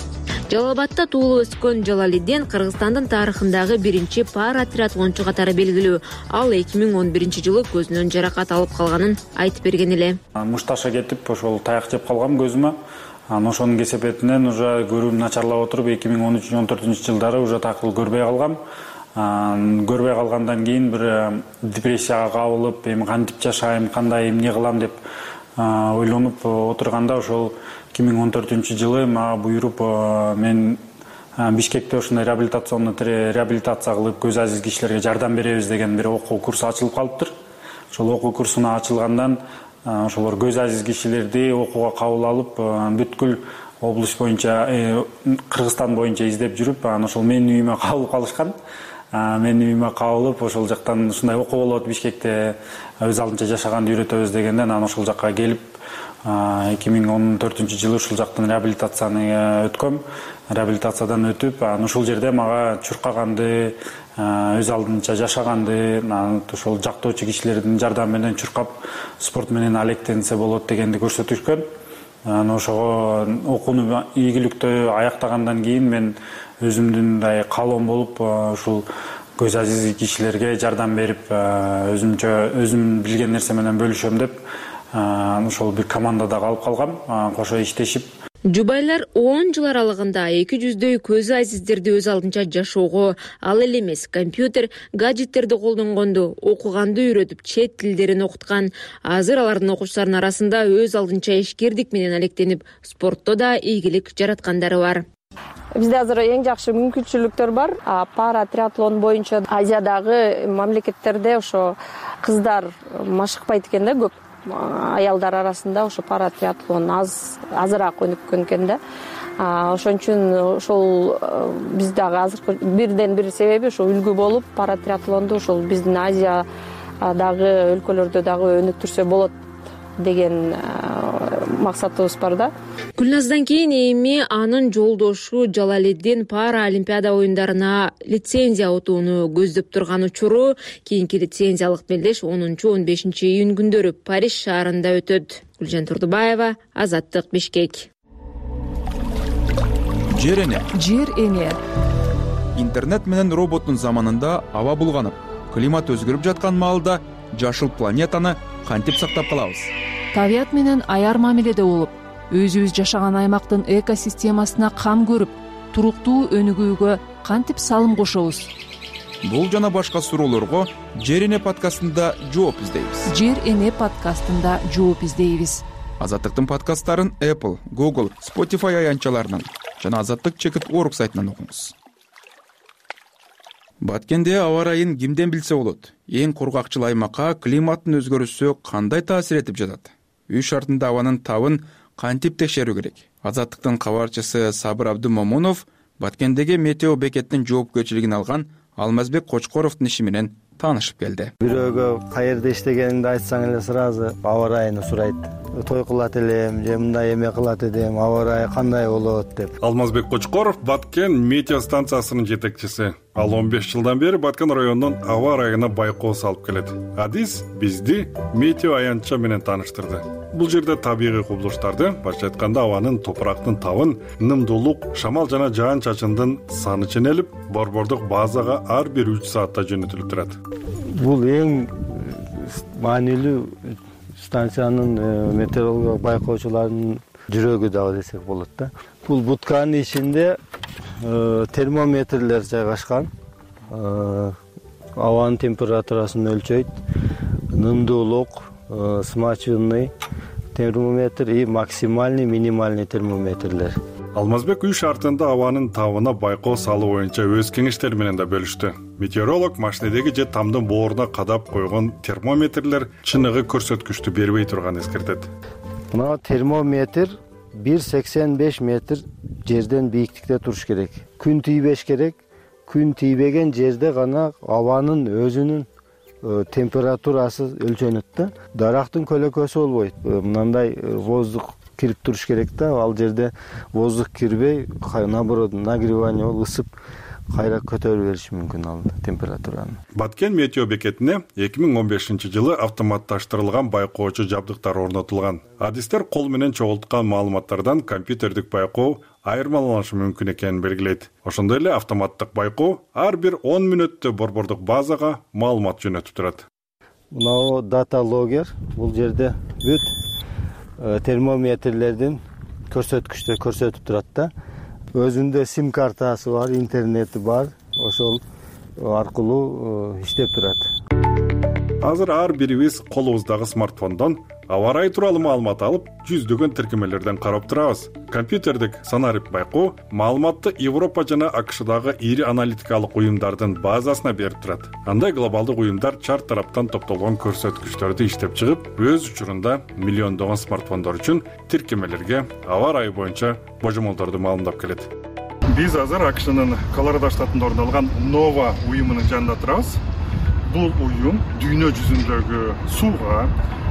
Жалал Абадта туулуп өскөн Жалалиддин Кыргызстандын тарыхындагы биринчи пара триатлончу катары белгилүү. Ал 2011 жылы көзүнөн жаракат алып калганын айтып берген эле. Мушташа кетип, ошол таяк жеп калгам көзүмө. Ошонун кесепетинен уже көрүүм начарлап отуруп 2013-14 жылдары уже такыр көрбөй калгам. Көрбөй калгандан кийин бир депрессияга кабылып, эми кантип жашайм, кандай эмне кылам деп ойлонуп отурганда ошол 2014 жылы мага буйруп мен Бишкекте ушундай реабилитация кылып көз азиз кишилерге жардам беребиз деген бир окуу курсу ачылып калыптыр. Ошол окуу курсуна ачылгандан ошолор көз азиз кишилерди окууга кабыл алып, бүткүл область боюнча, Кыргызстан боюнча издеп жүрүп, ошол менин үйүмө кабыл калышкан. Менин үйүмө кабылып, ошол жактан ушундай окуу болот Бишкекте, өз алдынча жашаганды үйрөтөбүз дегенден анан ошол жакка келип 2014 жылы ушул жактан реабилитацияны өткөм. Реабилитациядан өтүп, ушул жерде мага чуркаганды, өз алдынча жашаганды, ошол жактоочу кишилердин жардамы менен чуркап, спорт менен алектенсе болот дегенди көрсөтүшкөн. Ошого окууну ийгиликтүү аяктагандан кийин мен өзүмдүн мындай каалоом болуп, ушул көз азиз кишилерге жардам берип, өзүм билген нерсе менен бөлүшөм деп, ошол бир командада калып калгам, кошо иштешип. Жубайлар 10 жыл аралыгында 200дөй көз азиздерди өз алдынча жашоого, ал эле эмес компьютер, гаджеттерди колдонгонду, окуганды үйрөтүп, чет тилдерин окуткан. Азыр алардын окуучуларынын арасында өз алдынча ишкердик менен алектенип, спортто да ийгилик жараткандары бар. Бизде азыр эң жакшы мүмкүнчүлүктөр бар. Пара триатлон боюнча Азиядагы мамлекеттерде ошо кыздар машыкпайт экен да, көп. Аялдар арасында ошо пара триатлон азыраак өнүккөн экен да. Ошон үчүн ошол биз дагы азыр бирден бир себеби ошо үлгү болуп, пара триатлонду ошол биздин Азиядагы өлкөлөрдө дагы өнүктүрсө болот деген максатыбыз бар да. Гүлназдан кийин эми анын жолдошу Жалалиддин пара олимпиада оюндарына лицензия утууну көздөп турган учуру, кийинки лицензиялык мелдеш 10-15 июнь күндөрү Париж шаарында өтөт. Гүлжан Турдубаева, Азаттык, Бишкек. Жер эне. Интернет менен роботтун заманында аба булганып, климат өзгөрүп жаткан маалда жашыл планетаны кантип сактап калабыз? Табият менен аяр мамиледе болуп, өзүбүз жашаган аймактын экосистемасына кам көрүп, туруктуу өнүгүүгө кантип салым кошобуз? Бул жана башка суроолорго Жер эне подкастында жооп издейбиз. Жер эне подкастында жооп издейбиз. Азаттыктын подкасттарын Apple, Google, Spotify аянтчаларынан жана azattik.org сайтынан окуңуз. Баткенде аба ырайын кимден билсе болот? Эң кургакчыл аймакка климаттын өзгөрүшү кандай таасир этип жатат? Үй шартында абанын табын кантип текшерүү керек? Азаттыктын кабарчысы Сабыр Абдымомунов Баткендеги метео бекеттин жоопкерчилигин алган Алмазбек Кочкоровдун иши менен таанышып келди. Бирөөгө каерде иштегенинди айтсаң эле сразу аба ырайын сурайт. Той кылат элем, же мындай эме кылат элем, аба ырайы кандай болот деп. Алмазбек Кочкоров Баткен метео станциясынын жетекчиси. Ал 15 жылдан бери Баткен районунун аба ырайына байкоо салып келет. Адис бизди метео аянтча менен тааныштырды. Бул жерде табигый кубулуштарды, башка айтканда абанын, топурактын табын, нымдуулук, шамал жана жаан-чачындын саны ченелип, борбордук базага ар бир 3 саатта жөнөтүлүп турат. Бул эң маанилүү станциянын метеорологиялык байкоочуларынын жүрөгү дагы десек болот да. Бул бутканын ичинде термометрлер жайгашкан. Абанын температурасын өлчөйт. Нымдуулук, смачынный термометр и максимальный, минимальный термометрлер. Алмазбек үй шартында абанын табына байкоо салуу боюнча өз кеңештери менен да бөлүштү. Метеоролог машинедеги же тамдын бооруна кадап койгон термометрлер чыныгы көрсөткүчтү бербей турганын эскертет. Мына термометр 1,85 метр жерден бийиктикте туруш керек. Күн тийбеш керек. Күн тийбеген жерде гана абанын өзүнүн температурасы өлчөнөт да. Дарактын көлөкөсү болбойт. Мындай воздух кирип туруш керек да. Ал жерде воздух кирбей, наоборот, нагревание болуп ысып кайра көтөрүп бериши мүмкүн ал температураны. Баткен метео бекетине 2015-жылы автоматташтырылган байкоочу жабдыктар орнотулган. Адистер кол менен чогулткан маалыматтардан компьютердик байкоо айырмаланышы мүмкүн экенин белгилейт. Ошондой эле автоматтык байкоо ар бир 10 мүнөттө борбордук базага маалымат жөнөтүп турат. Мына дата логер, бул жерде бүт термометрлердин көрсөткүчтөр көрсөтүп турат да. Өзүндө сим картасы бар, интернети бар, ошол аркылуу иштеп турат. Азыр ар бирибиз колубуздагы смартфондон аба ырайы тууралуу маалымат алып, жүздөгөн тиркемелерден карап турабыз. Компьютердик санарип байкоо маалыматты Европа жана АКШдагы ири аналитикалык уюмдардын базасына берип турат. Андай глобалдык уюмдар чар тараптан топтолгон көрсөткүчтөрдү иштеп чыгып, өз учурунда миллиондогон смартфондор үчүн тиркемелерге аба ырайы боюнча божомолдорду маалымдап келет. Биз азыр АКШнын Колорадо штатында орун алган Нова уюмунун жанында турабыз. Бул уюм дүйнө жүзүндөгү сууга,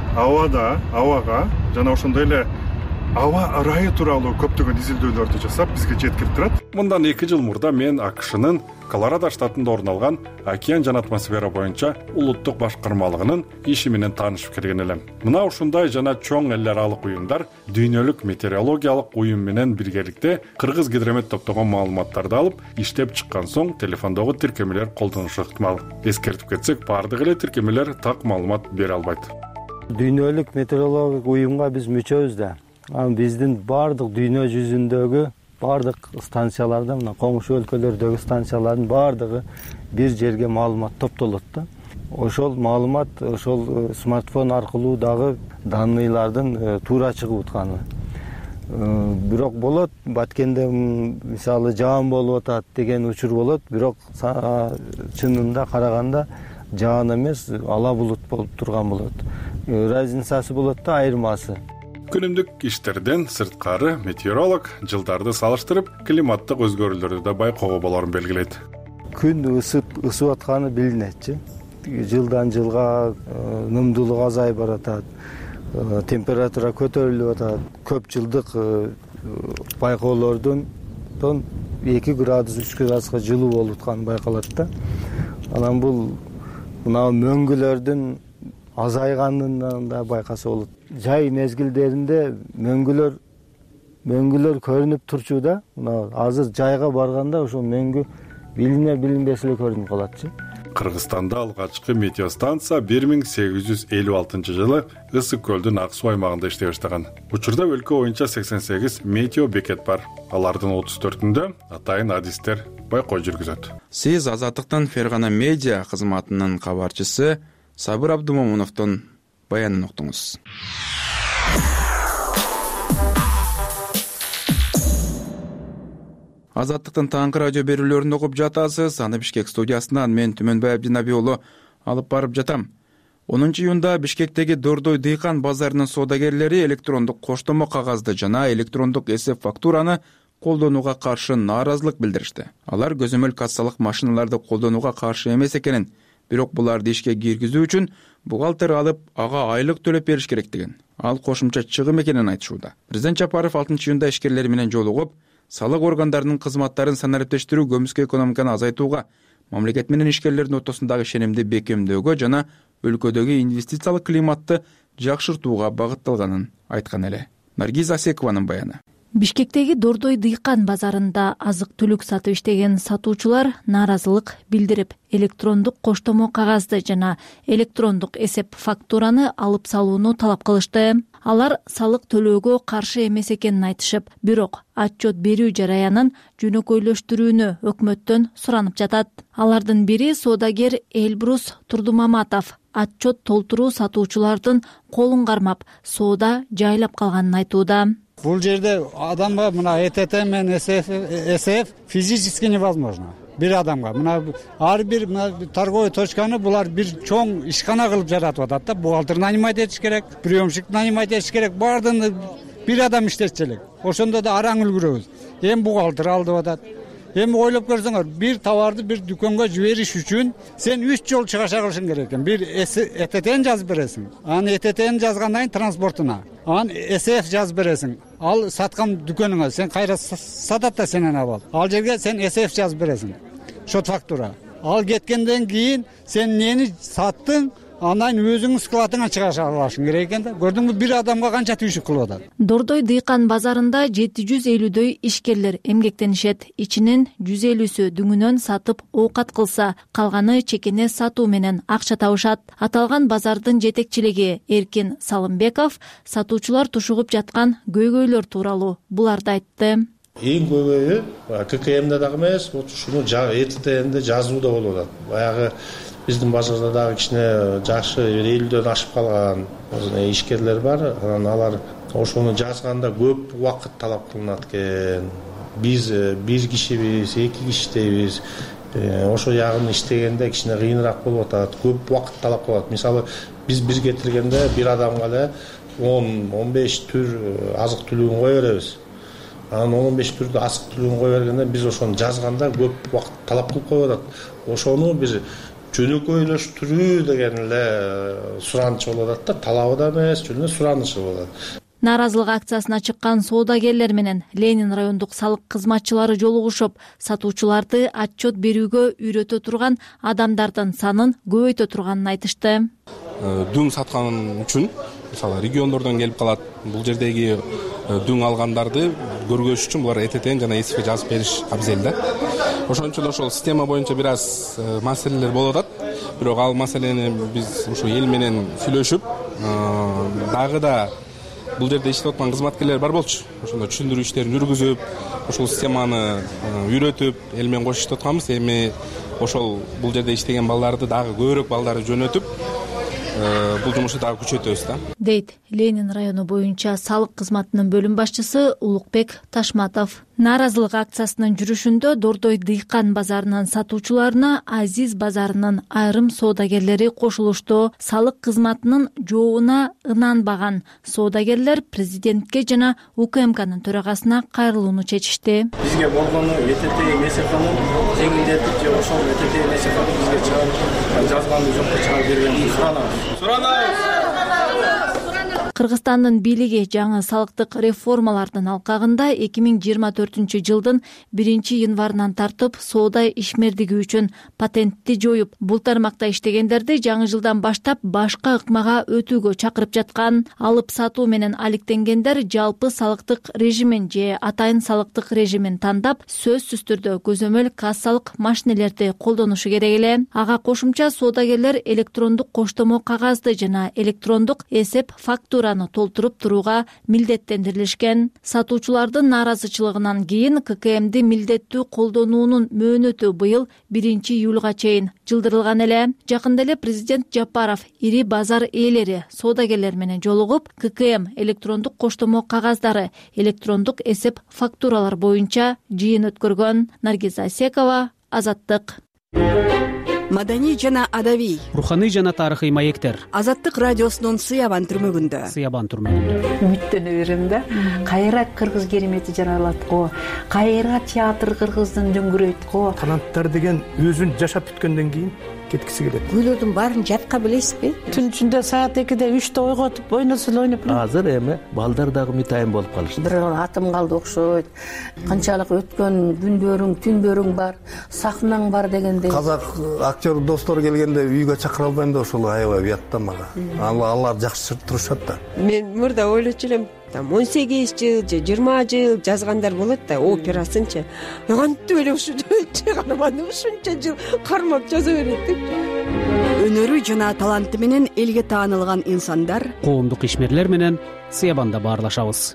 абага жана ошондой эле аба ырайы тууралуу көптөгөн изилдөөлөрдү жасап бизге жеткирип турат. Мындан 2 жыл мурда мен АКШнын Колорадо штатында орун алган океан жана атмосфера боюнча улуттук башкармалыгынын иши менен таанышып келген элем. Мына ушундай жана чоң эл аралык уюмдар дүйнөлүк метеорологиялык уюм менен биргеликте Кыргыз гидромет топтогон маалыматтарды алып, иштеп чыккан соң телефондогу тиркемелер колдонушу ыктымал. Эскертип кетсек, бардык эле тиркемелер так маалымат бере албайт. Дүйнөлүк метеорологиялык уюмга биз мүчөбүз да. Биздин бардык дүйнө жүзүндөгү бардык станцияларда, мына коңшу өлкөлөрдөгү станциялардын бардыгы бир жерге маалымат топтолот да. Ошол маалымат ошол смартфон аркылуу дагы данныйлардын туура чыгып атканы. Бирок болот, Баткенде мисалы жаан болуп атат деген учур болот, бирок чынында караганда жаан эмес, ала булут болуп турган болот. Разницасы болот да, айырмасы. Күнүмдүк иштерден сырткары метеоролог жылдарды салыштырып, климаттык өзгөрүүлөрдү да байкоого болорун белгилейт. Күн ысып атканы билинетчи. Жылдан жылга нымдуулук азайып баратат, температура көтөрүлүп атат. Көп жылдык байкоолордун 2 градус 3 градуска жылуу болуп атканы байкалат да. Анан бул мына мөңгүлөрдүн азайганынан да байкаса болот. Жай мезгилдеринде мөңгүлөр көрүнүп турчу да. Мына азыр жайга барганда ошол мөңгү билинбесе эле көрүнүп калатчы. Кыргызстанда алгачкы метеостанция 1856 жылы Ысык көлдүн Ак суу аймагында иштей баштаган. Учурда өлкө боюнча 88 метео бекет бар. Алардын 34-үндө атайын адистер байкоо жүргүзөт. Сиз Азаттыктын Фергана медиа кызматынын кабарчысы Сабыр Абдумомуновдун баянын уктуңуз. Азаттыктын таңкы радио берүүлөрүн окуп жатасыз. Аны Бишкек студиясынан мен Түмөнбай Абдинаби уулу алып барып жатам. 10 июнда Бишкектеги Дордой дыйкан базарынын соодагерлери электрондук коштомо кагазды жана электрондук эсеп фактураны колдонууга каршы нааразылык билдиришти. Алар көзөмөл кассалык машиналарды колдонууга каршы эмес экенин, бирок буларды ишке киргизүү үчүн бухгалтер алып, ага айлык төлөп бериш керек деген. Ал кошумча чыгым экенин айтышууда. Президент Жапаров 6 июнда ишкерлер менен жолугуп, салык органдарынын кызматтарын санариптештирүү, көмүскө экономиканы азайтууга, мамлекет менен ишкерлердин ортосундагы ишенимди бекемдөөгө жана өлкөдөгү инвестициялык климатты жакшыртууга багытталганын айткан эле. Наргиз Асекованын баяны. Бишкектеги Дордой дыйкан базарында азык-түлүк сатып иштеген сатуучулар нааразылык билдирип, электрондук коштомо кагазды жана электрондук эсеп фактураны алып салууну талап кылышты. Алар салык төлөөгө каршы эмес экенин айтышып, бирок отчет берүү жараянын жөнөкөйлөштүрүүнү өкмөттөн суранып жатат. Алардын бири соодагер Элбрус Турдумаматов. Отчет толтуруу сатуучулардын колун кармап, соода жайлап калганын айтууда. Бул жерде адамга мына ЭТТ менен СФ физически невозможно. Бир адамга мына ар бир торговый точканы булар бир чоң ишкана кылып жаратып атат да. Бухгалтер нанимать этиш керек, приемщик нанимать этиш керек, баардыгын бир адам иштетсе элек. Ошондо да араң үлгүрөбүз. Эми бухгалтер алдып атат. Эми ойлоп көрсөңөр, бир товарды бир дүкөнгө жибериш үчүн сен 3 жол чыгаша кылышың керек экен. Бир ЭТТни жазып бересиң. Анан ЭТТни жазгандан кийин транспортуна. Анан СФ жазып бересиң. Ал саткан дүкөнүңө сен кайра сатат да сенен абал. Ал жерге сен СФ жазып бересиң. счет фактура. Ал кеткенден кийин сен эмнени саттың, андан өзүңүн складыңа чыгара алышың керек экен да. Көрдүңбү, бир адамга канча түйшүк кылып атат. Дордой дыйкан базарында 750дөй ишкерлер эмгектенишет. Ичинен 150сү дүңүнөн сатып оокат кылса, калганы чекене сатуу менен акча табышат. Аталган базардын жетекчилиги Эркин Салымбеков сатуучулар тушугуп жаткан көйгөйлөр тууралуу буларды айтты. Эң көбөйү ККМде дагы эмес, ушуну РТТНде жазууда болуп атат. Баягы биздин базарда дагы кичине жакшы 50дөн ашып калган ишкерлер бар. Анан алар ошону жазганда көп убакыт талап кылынат экен. Биз бир кишибиз, 2 кишидейбиз. Ошо ягын иштегенде кичине кыйыныраак болуп атат. Көп убакыт талап кылат. Мисалы, биз кетиргенде бир адамга эле 10-15 түр азык түлүгүн кое беребиз. Анан 15 түрдө азык түлүгүн кое бергенде биз ошону жазганда көп убакыт талап кылып коюп атат. Ошону бир жөнөкөйлөштүрүү деген эле сураныч болуп атат да, талабы да эмес, жөн эле суранычы болот. Нааразылык акциясына чыккан соодагерлер менен Ленин райондук салык кызматчылары жолугушуп, сатуучуларды отчет берүүгө үйрөтө турган адамдардын санын көбөйтө турганын айтышты. Дүң саткан үчүн, мисалы, региондордон келип калат. Бул жердеги дүң алгандарды көргөзүш үчүн булар ЭТТН жана СФ жазып бериш абзел да. Ошон үчүн ошол система боюнча бир аз маселелер болуп атат. Бирок ал маселени биз ушу эл менен сүйлөшүп, дагы да бул жерде иштеп аткан кызматкерлер бар болчу. Ошондо түшүндүрүү иштерин жүргүзүп, ошол системаны үйрөтүп, эл менен кошо иштеп атканбыз. Эми ошол бул жерде иштеген балдарды дагы көбүрөөк балдарды жөнөтүп, бул жумушту дагы күчөтөбүз да. Дейт Ленин району боюнча салык кызматынын бөлүм башчысы Улукбек Ташматов. Нааразылык акциясынын жүрүшүндө Дордой дыйкан базарынын сатуучуларына Азиз базарынын айрым соодагерлери кошулушту. Салык кызматынын жообуна ынанбаган соодагерлер президентке жана УКМКнын төрагасына кайрылууну чечишти. Бизге болгону ЭТТ НСФнын жеңилдетип же ошол ЭТТ НСФ бизге чыгарып жазганды жокко чыгарып бергенин суранабыз. Кыргызстандын бийлиги жаңы салыктык реформалардын алкагында 2024-жылдын 1-январынан тартып соода ишмердиги үчүн патентти жоюп, бул тармакта иштегендерди жаңы жылдан баштап башка ыкмага өтүүгө чакырып жаткан. Алып сатуу менен алектенгендер жалпы салыктык режимин же атайын салыктык режимин тандап, сөзсүз түрдө көзөмөл кассалык машинелерди колдонушу керек эле. Ага кошумча соодагерлер электрондук коштомо кагазды жана электрондук эсеп фактура толтуруп турууга милдеттендирилишкен. Сатуучулардын нааразычылыгынан кийин ККМди милдеттүү колдонуунун мөөнөтү быйыл 1-июлга чейин жылдырылган эле. Жакында эле президент Жапаров ири базар ээлери соодагерлер менен жолугуп, ККМ электрондук коштомо кагаздары, электрондук эсеп фактуралар боюнча жыйын өткөргөн. Наргиза Асекова, Азаттык. Маданий жана адабий, руханий жана тарыхый маектер. Азаттык радиосунун Сыябан түрмөгүндө. Үмүттөнүп берем да. Кайра кыргыз керемети жаралат го. Кайра театр кыргыздын дөңгөрөйт го. Канаттар деген өзүн жашап бүткөндөн кийин кеткиси келет. Күйлөрдүн баарын жатка билесизби? Түн ичинде саат 2-де 3-те ойготуп ойносо ойноп. Азыр эми балдар дагы митайын болуп калышты. Бир атым калды окшойт. Канчалык өткөн күндөрүң, түндөрүң бар, сахнаң бар дегендей. Казак актер достор келгенде үйгө чакыра албайм да, ошол аябай уят да мага. Алар жакшы турушат да. Мен мурда ойлочу элем, 18 жыл же 20 жыл жазгандар болот да, операсынчы. Кантип эле ушунча карманды, ушунча жыл кармап жаза берет. Өнөрү жана таланты менен элге таанылган инсандар коомдук ишмерлер менен Сыябанда баарлашабыз.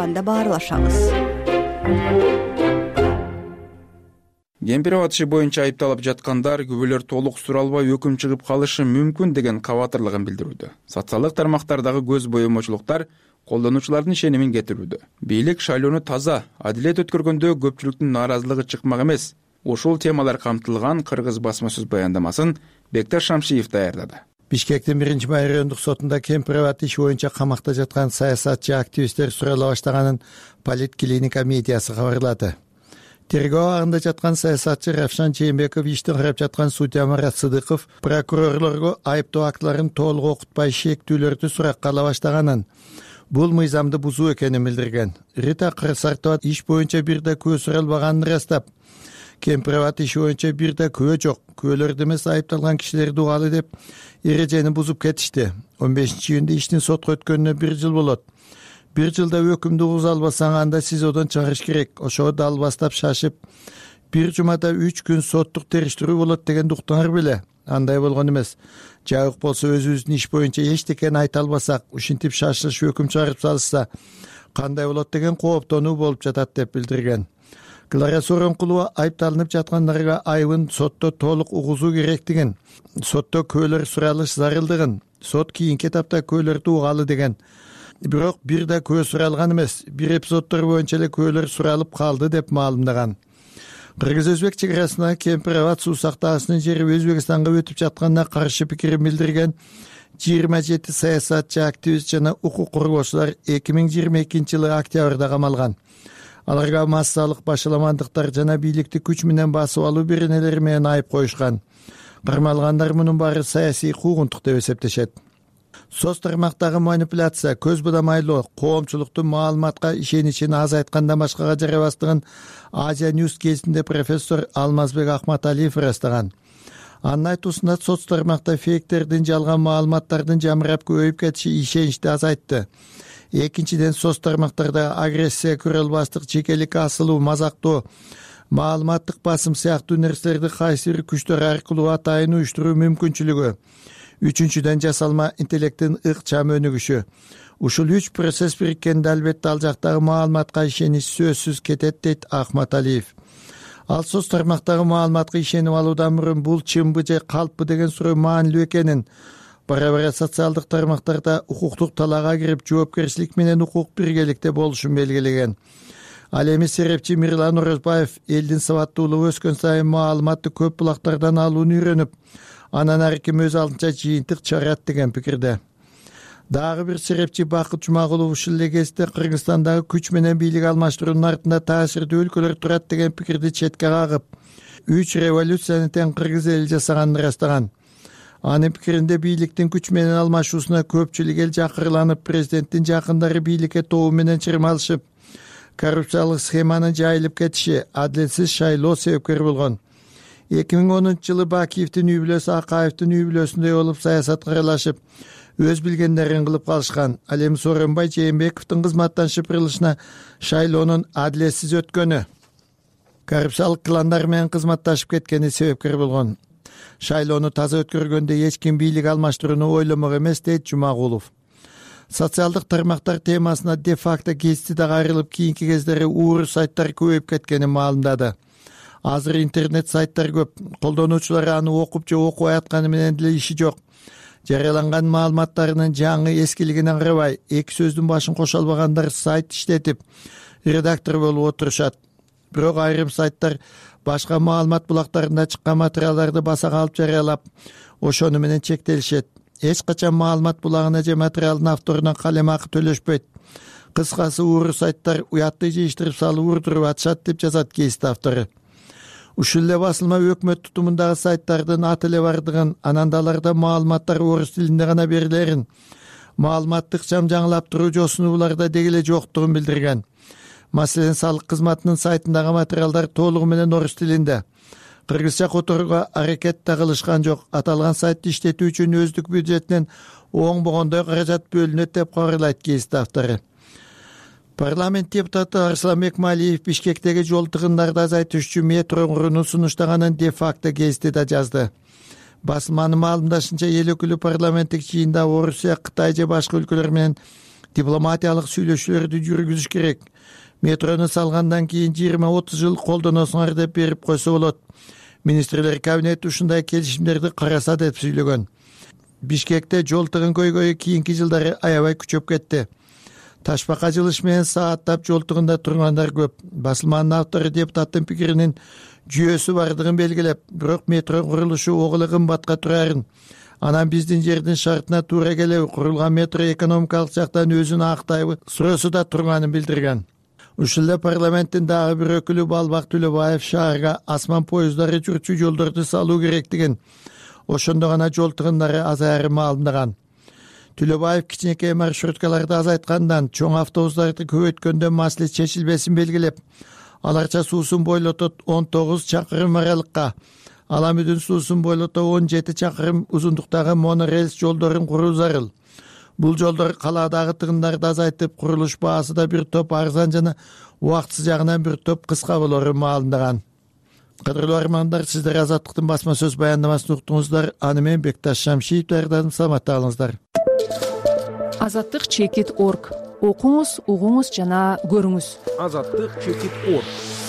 Кемпир атышы боюнча айыпталып жаткандар күбөлөр толук суралбай өкүм чыгып калышы мүмкүн деген кабатырлыгын билдирүүдө. Социалдык тармактардагы көз боемочулуктар колдонуучулардын ишенимин кетирүүдө. Бийлик шайлоону таза, адилет өткөргөндө көпчүлүктүн нааразылыгы чыкмак эмес. Ушул темалар камтылган кыргыз басма сөз баяндамасын Бекташ Шамшиев даярдады. Бишкектин 1-Бай райондук сотунда кемпир иш боюнча камакта жаткан саясатчы активисттер сурала баштаганын Политклиника медиасы кабарлады. Тергөө абагында жаткан саясатчы Равшан Жээнбеков иштин карап жаткан судья Марат Сыдыков прокурорлорго айыптоо актыларын толук окутпай шектүүлөрдү суракка ала баштаганын, бул мыйзамды бузуу экенин билдирген. Рита Кырсартова иш боюнча бир да көз суралбаганын ырастап, кемпир абад иши боюнча бир да күбө жок. Күбөлөрдө эмес айыпталган кишилерди угалы деп эрежени бузуп кетишти. 15-июнда иштин сотко өткөнүнө 1 жыл болот. 1 жылда өкүмдү угуза албасаң анда СИЗОдон чыгарыш керек. Ошого дал бастап шашып 1 жумада 3 күн соттук териштирүү болот дегенди уктуңар беле? Андай болгон эмес. Жабык болсо өзүбүздүн иш боюнча эчтекени айта албасак, ушинтип шашылыш өкүм чыгарып салышса кандай болот деген кооптонуу болуп жатат деп билдирген. Клара Сооронкулова айыпталынып жаткандарга айыбын сотто толук угузуу керектигин, сотто күбөлөр суралыш зарылдыгын, сот кийинки этапта күбөлөрдү угалы деген. Бирок бир да күбө суралган эмес, бир эпизоддор боюнча эле күбөлөр суралып калды деп маалымдаган. Кыргыз-өзбек чек арасындагы кемпир абад суу сактагычынын жери Өзбекстанга өтүп жатканына каршы пикирин билдирген 27 саясатчы, активист жана укук коргоочулар 2022-жылы октябрда камалган. Аларга массалык башаламандыктар жана бийликти күч менен басып алуу беренелери менен айып коюшкан. Кармалгандар мунун баары саясий куугунтук деп эсептешет. Соц тармактагы манипуляция, көз бадамайлоо, коомчулуктун маалыматка ишеничин азайткандан башкага жарабастыгын Азия News кезинде профессор Алмазбек Ахматалиев ырастаган. Анын айтуусунда соц тармакта фейктердин, жалган маалыматтардын жамырап көбөйүп кетиши ишеничти азайтты. Экинчиден, соц тармактарда агрессия, көрө чекелик асылуу, мазактоо, маалыматтык басым сыяктуу нерселерди кайсы бир күчтөр аркылуу атайын уюштуруу мүмкүнчүлүгү. Үчүнчүдөн, жасалма интеллекттин ыкчам өнүгүшү. Ушул 3 процесс бириккенде албетте ал жактагы маалыматка ишенич сөзсүз кетет, дейт Ахматалиев. Ал соц тармактагы маалыматка ишенип алуудан мурун бул чынбы же калппы деген суроо маанилүү экенин, бара-бара социалдык тармактарда укуктук талаага кирип, жоопкерчилик менен укук биргеликте болушун белгилеген. Ал эми серепчи Мирлан Орозбаев элдин сабаттуулугу өскөн сайын маалыматты көп булактардан алууну үйрөнүп, анан ар ким өз алдынча жыйынтык чыгарат деген пикирде. Дагы бир серепчи Бакыт Жумагулов ушул эле кезде Кыргызстандагы күч менен бийлик алмаштыруунун артында таасирдүү өлкөлөр турат деген пикирди четке кагып, 3 революцияны тең кыргыз эли жасаганын ырастаган. Анын пикиринде бийликтин күч менен алмашуусуна көпчүлүк эл жакырланып, президенттин жакындары бийликке тобу менен чырмалышып, коррупциялык схеманын жайылып кетиши, адилетсиз шайлоо себепкер болгон. 2010-жылы Бакиевдин үй бүлөсү Акаевдин үй бүлөсүндөй болуп саясатка аралашып, өз билгендерин кылып калышкан. Ал эми Сооронбай Жээнбековдун кызматтан шыпырылышына шайлоонун адилетсиз өткөнү, коррупциялык кландар менен кызматташып кеткени себепкер болгон. Шайлоону таза өткөргөндө эч ким бийлик алмаштырууну ойломок эмес, дейт Жумагулов. Социалдык тармактар темасына де-факто гезити дагы айрылып, кийинки кездери ууру сайттар көбөйүп кеткенин маалымдады. Азыр интернет сайттар көп, колдонуучулар аны окуп же окубай атканы менен деле иши жок. Жарыяланган маалыматтарынын жаңы эскилигине карабай, эки сөздүн башын кошо албагандар сайт иштетип, редактор болуп отурушат. Бирок айрым сайттар башка маалымат булактарында чыккан материалдарды баса калып жарыялап, ошону менен чектелишет. Эч качан маалымат булагына же материалдын авторуна калем акы төлөшпөйт. Кыскасы, ууру сайттар уятты жыйыштырып салып урдуруп атышат, деп жазат гезит автору. Ушул эле басылма өкмөт тутумундагы сайттардын аты эле бардыгын, анан да аларда маалыматтар орус тилинде гана берилерин, маалыматтык ыкчам жаңылап туруу жосунууларда деги эле жоктугун билдирген. Маселен, салык кызматынын сайтындагы материалдар толугу менен орус тилинде. Кыргызча которууга аракет да кылышкан жок. Аталган сайтты иштетүү үчүн өздүк бюджетинен оңбогондой каражат бөлүнөт, деп кабарлайт гезит автору. Парламент депутаты Арсланбек Малиев Бишкектеги жол тыгындарды азайтыш үчүн метро курууну сунуштаганын де-факто гезити да жазды. Басылманын маалымдашынча, эл өкүлү парламенттик жыйында Орусия, Кытай же башка өлкөлөр менен дипломатиялык сүйлөшүүлөрдү жүргүзүш керек. Метрону салгандан кийин 20-30 жыл колдоносуңар деп берип койсо болот. Министрлер кабинети ушундай келишимдерди караса, деп сүйлөгөн. Бишкекте жол тыгын көйгөйү кийинки жылдары аябай күчөп кетти. Ташбака жылыш менен сааттап жол тыгында тургандар көп. Басылманын автору депутаттын пикиринин жүйөсү бардыгын белгилеп, бирок метро курулушу огулы кымбатка турарын, анан биздин жердин шартына туура келеби, курулган метро экономикалык жактан өзүн актайбы суроосу да турганын билдирген. Ушул эле парламенттин дагы бир өкүлү Балбак Төлөбаев шаарга асман поезддары жүрчү жолдорду салуу керектигин, ошондо гана жол тыгындары азаярын маалымдаган. Төлөбаев кичинекей маршруткаларды азайткандан, чоң автобустарды көбөйткөндөн маселе чечилбесин белгилеп, Аларча суусун бойлотот 19 чакырым аралыкка, Аламүдүн суусун бойлото 17 чакырым узундуктагы монорельс жолдорун куруу зарыл. Бул жолдор калаадагы тыгындарды азайтып, курулуш баасы да бир топ арзан жана убактысыз жагынан бир топ кыска болору маалымдаган. Кадырлуу армандар, сиздер Азаттыктын басма сөз баяндамасын уктуңуздар. Аны мен Бекташ Шамшиев даярдадым. Саламатта калыңыздар. Азаттык.org. Окуңуз, угуңуз жана көрүңүз. Азаттык.org.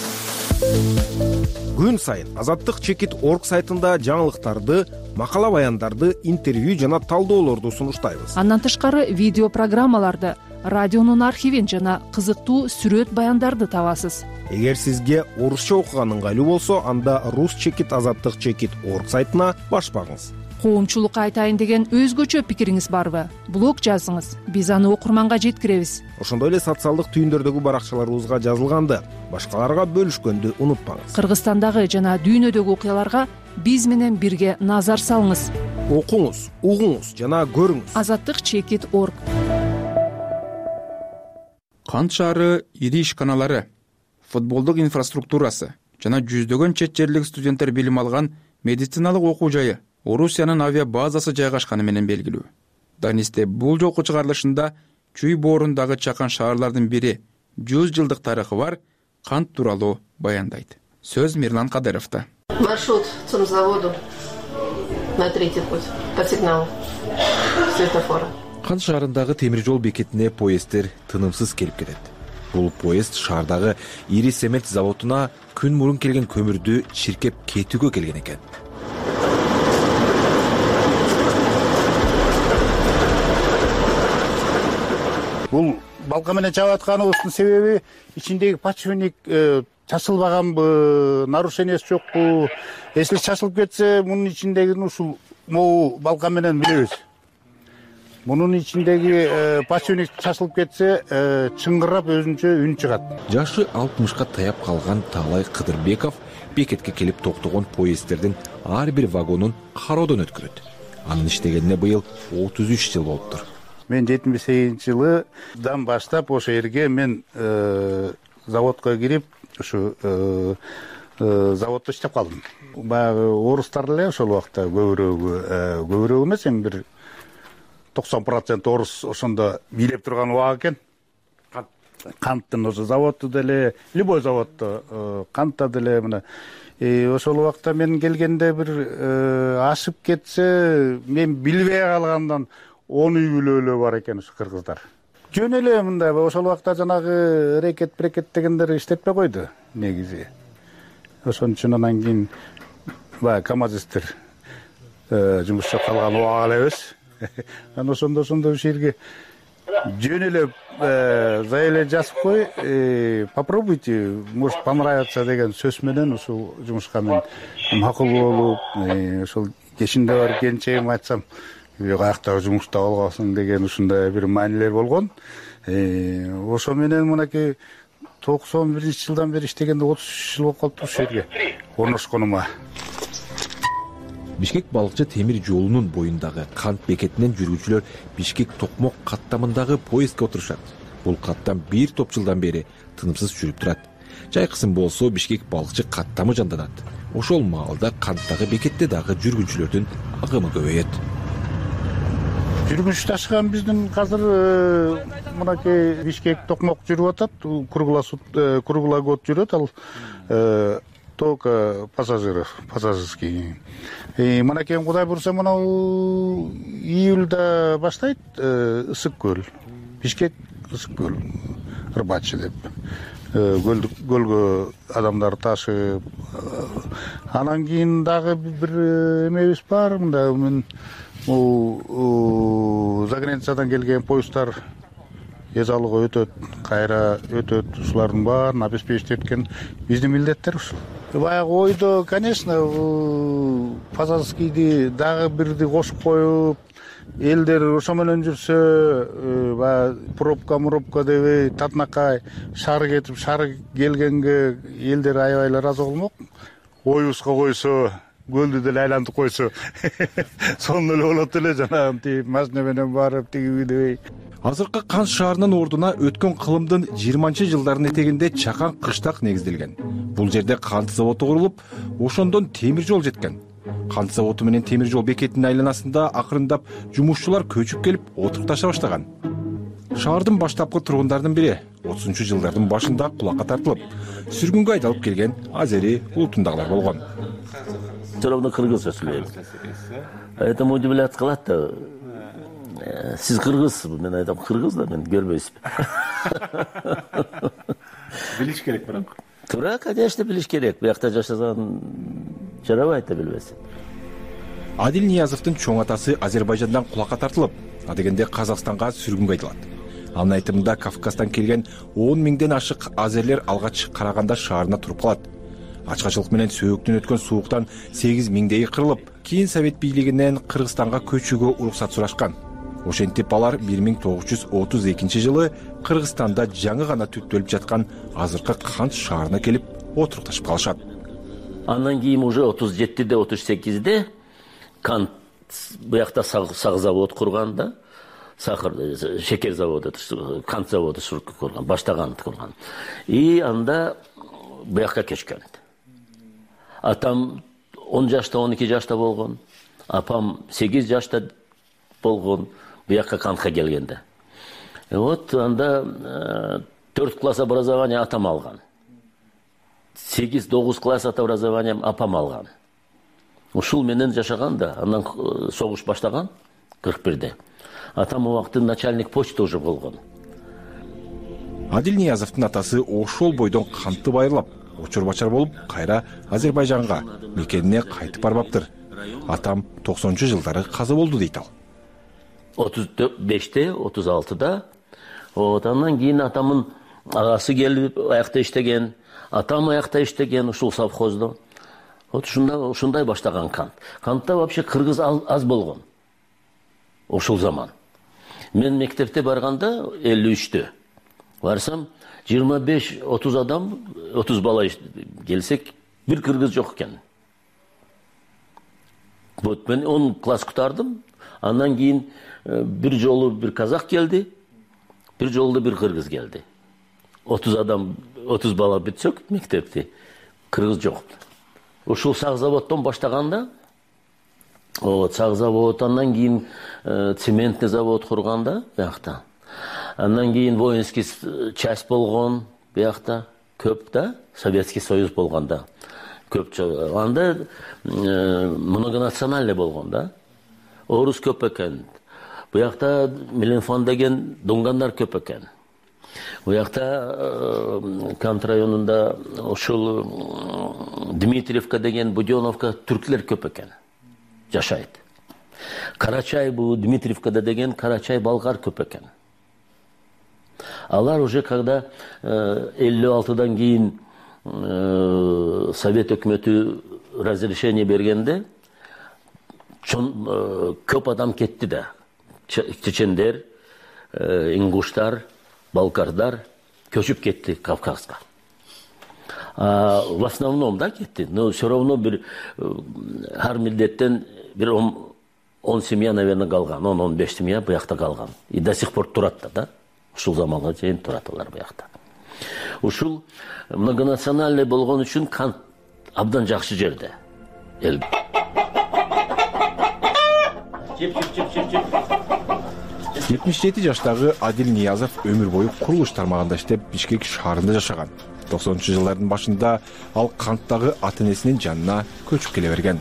Күн сайын Азаттык.org сайтында жаңылыктарды, макала баяндарды, интервью жана талдоолорду сунуштайбыз. Андан тышкары видео программаларды, радионун архивин жана кызыктуу сүрөт баяндарды табасыз. Эгер сизге орусча окуган ыңгайлуу болсо, анда rus.azattik.org сайтына баш багыңыз. Коомчулукка айтайын деген өзгөчө пикириңиз барбы? Блог жазыңыз, биз аны окурманга жеткиребиз. Ошондой эле социалдык түйүндөрдөгү баракчаларыбызга жазылганды, башкаларга бөлүшкөндү унутпаңыз. Кыргызстандагы жана дүйнөдөгү окуяларга биз менен бирге назар салыңыз. Окуңуз, угуңуз жана көрүңүз. Азаттык.org. Кант шаары ири ишканалары, футболдук инфраструктурасы жана жүздөгөн чет жерлик студенттер билим алган медициналык окуу жайы Орусиянын авиа базасы жайгашканы менен белгилүү. Данисте бул жолку чыгарылышында чүй боорундагы чакан шаарлардын бири 100 жылдык тарыхы бар Кант тууралуу баяндайт. Сөз Мирлан Кадыровдо. Маршрут цумзаводу на третий путь по сигналу светофора. Кант шаарындагы темир жол бекетине поезддер тынымсыз келип кетет. Бул поезд шаардагы ири цемент заводуна күн мурун келген көмүрдү чиркеп кетүүгө келген экен. Бул балка менен чаап атканыбыздын себеби ичиндеги подшипник чачылбаганбы, нарушениясы жокпу? Если чачылып кетсе, мунун ичиндеги ушул могу балка менен билебиз. Мунун ичиндеги подшипник чачылып кетсе, чыңгырап өзүнчө үн чыгат. Жашы 60-ка таяп калган Таалай Кыдырбеков бекетке келип токтогон поезддердин ар бир вагонун кароодон өткөрөт. Анын иштегенине быйыл 33 жыл болуптур. Мен 78-жылдан баштап ошо жерге мен заводко кирип, ушу заводдо иштеп калдым. Баягы орустар эле ошол убакта көбүрөөгү эмес, эми бир 90% орус ошондо бийлеп турган убак экен. Канттын ошо заводу деле, любой заводдо кантта деле мына ошол убакта мен келгенде бир ашып кетсе, мен билбей калгандан 10 үй бүлөлүү бар экен ушу кыргыздар. Жөн эле мындай ошол убакта жанагы рекет дегендер иштетпей койду негизи. Ошон үчүн анан кийин баягы камазистер жумуш жасап калган убак элебиз. Анан ошондо ушул жерге жөн эле за эле жазып кой, попробуйте, может понравится деген сөз менен ушул жумушка мен макул болуп, ошол кешинде бар кенчегим айтсам, каяктагы жумушта болгонсуң деген ушундай бир маанилер болгон. Ошо менен мынакей 91-жылдан бери иштегенде 33 жыл болуп калыптыр ушул жерге орношконума. Бишкек балыкчы темир жолунун боюндагы Кант бекетинен жүргүчүлөр Бишкек Токмок каттамындагы поездге отурушат. Бул каттам бир топ жылдан бери тынымсыз жүрүп турат. Жай кысым болсо Бишкек балыкчы каттамы жанданат. Ошол маалда Канттагы бекетте дагы жүргүнчүлөрдүн агымы көбөйөт. Жүргүнүш ташыган биздин азыр мынакей Бишкек Токмок жүрүп атат, круглый год жүрөт, ал только пассажирский. Мынакей Кудай бурса, мынау июльда баштайт ысык көл. Бишкек ысык көл, рыбачы деп. Көлгө адамдар ташып. Анан кийин дагы бир эмебиз бар, мында мен за границадан келген поезддар эзалыга өтөт, кайра өтөт. Ушулардын баарын обеспечить эткен биздин милдеттер ушул. Баягы ойдо, конечно, пассажирскийди дагы бирди кошуп коюп, элдер ошо менен жүрсө, баягы пробка дебей, татынакай шаар кетип, шаар келгенге элдер аябай эле ыраазы болмок. Оюбузга койсо, көлдү деле айлантып койсо, сонун эле болот эле, жанагы машина менен барып тиги дебей. азыркы Кант шаарынын ордуна өткөн кылымдын 20-жылдардын этегинде чакан кыштак негизделген. Бул жерде кант заводу курулуп, ошондон темир жол жеткен. Кант заводу менен темир жол бекетинин айланасында акырындап жумушчулар көчүп келип отурукташа баштаган. Шаардын баштапкы тургундардын бири 30-жылдардын башында кулакка тартылып, сүргүнгө айдалып келген азери улутундагылар болгон. Все равно кыргыз сөйлөйм. Это удивляться кылат да. Сиз кыргызсызбы? Мен айтам, кыргыз да, мен көрбөйсүзбү. Билиш керек бирок. Туура, конечно, билиш керек. Буякта жашаган жарабайт да билбесин. Адил Ниязовдун чоң атасы Азербайжандан кулакка тартылып, адегенде Казакстанга сүргүнгө айдалат. Анын айтымында Кавказдан келген 10 миңден ашык азерлер алгач караганда шаарына туруп калат. Ачкачылык менен сөөктөн өткөн сууктан 8 миңдеги кырылып, кийин Совет бийлигинен Кыргызстанга көчүүгө уруксат сурашкан. Ошентип алар 1932 жылы Кыргызстанда жаңы гана түптөлүп жаткан азыркы Кант шаарына келип отурукташып калышат. Андан кийин уже 37-де, 38-де Кант буякта сак завод курган да, шекер заводу, Кант заводу курган, баштаган курган. И анда буякка көчкөн. Атам 10 жашта, 12 жашта болгон, апам 8 жашта болгон. Буякка Кантка келгенде. Вот анда 4 класс образования атам алган. 8-9 класс образования апам алган. Ушул менен жашаган да, андан согуш баштаган 41-де. Атам убакытын начальник почта уже болгон. Адил Ниязовдун атасы ошол бойдон кантты байырлап, очур-бачар болуп, кайра Азербайжанга мекенине кайтып барбаптыр. Атам 90-жылдары каза болду дейт ал. 35-те, 36-да. Андан кийин атамын агасы келип аякта иштеген, атам аякта иштеген ушул совхозда. Ушундай баштаган Кант. Кантта вообще кыргыз аз болгон. Ошол заман. Мен мектепте барганда 53-тө. Барсам 25-30 адам, 30 бала келсек, бир кыргыз жок экен. Вот мен 10 класс кутардым. Андан кийин бир жолу бир казак келди, бир жолу бир кыргыз келди. 30 адам, 30 бала бүтсөк мектепти, кыргыз жок. Ушул сак заводдон баштаганда, сак завод, андан кийин цементный завод курганда буякта. Андан кийин воинский часть болгон буякта, көп да, Советский Союз болгонда. Көп. Анда многонациональный болгон да. Орус көп экен. Буякта Меленфон деген дунгандар көп экен. Буякта Кант районунда ошол Дмитриевка деген Буденовка түрклер көп экен. Жашайт. Карачай бу Дмитриевкада деген Карачай болгар көп экен. Алар уже когда 56-дан кийин Совет өкмөтү разрешение бергенде көп адам кетти да. Чечендер, ингуштар, балкардар көчүп кетти Кавказга. В основном да кетти, но все равно бир ар милдеттен бир 10 семья, наверное, калган, 10-15 семья буякта калган. И до сих пор турат да. Ушул заманга чейин турат алар буякта. Ушул многонациональный болгон үчүн Кант абдан жакшы жерде. 77 жаштагы Адил Ниязов өмүр бою курулуш тармагында иштеп Бишкек шаарында жашаган. 90-жылдардын башында ал Канттагы ата-энесинин жанына көчүп келе берген.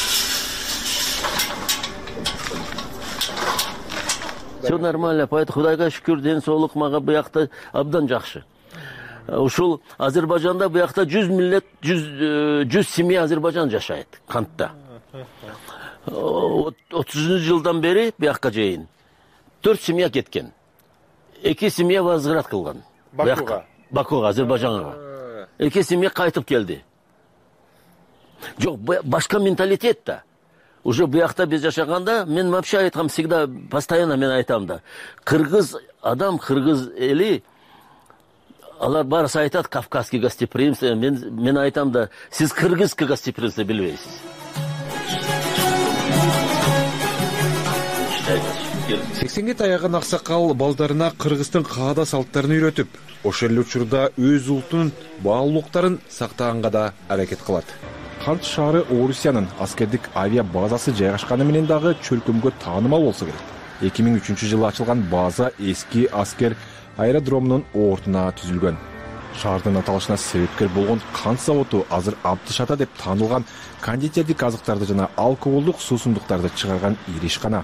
Все нормально, поэтому Кудайга шүкүр, ден соолук мага буякта абдан жакшы. Ушул Азербайжанда буякта 100 семья Азербайжан жашайт Кантта. 30-жылдан бери буякка чейин 4 семья кеткен. 2 семья возврат кылган. Бакуга, Азербайжанга. 2 семья кайтып келди. Жок, башка менталитет да. Уже буякта биз жашаганда, мен вообще айткам, всегда, постоянно мен айтам да. Кыргыз адам, кыргыз эли, алар барысы айтат кавказский гостеприимство. Мен айтам да, сиз кыргызский гостеприимство билбейсиз. 80 таяган аксакал балдарына Кыргыздын каада салттарын үйрөтүп, ошол эле учурда өз улутунун баалуулуктарын сактаганга да аракет кылат. Кант шаары Орусиянын аскердик авиа базасы жайгашканы менен дагы чөлкөмгө таанымал болсо керек. 2003-жылы ачылган база эски аскер аэродромунун ортуна түзүлгөн. Шаардын аталышына себепкер болгон кант заводу азыр Абдыш ата деп таанылган кондитердик азыктарды жана алкоголдук суусундуктарды чыгарган ири ишкана.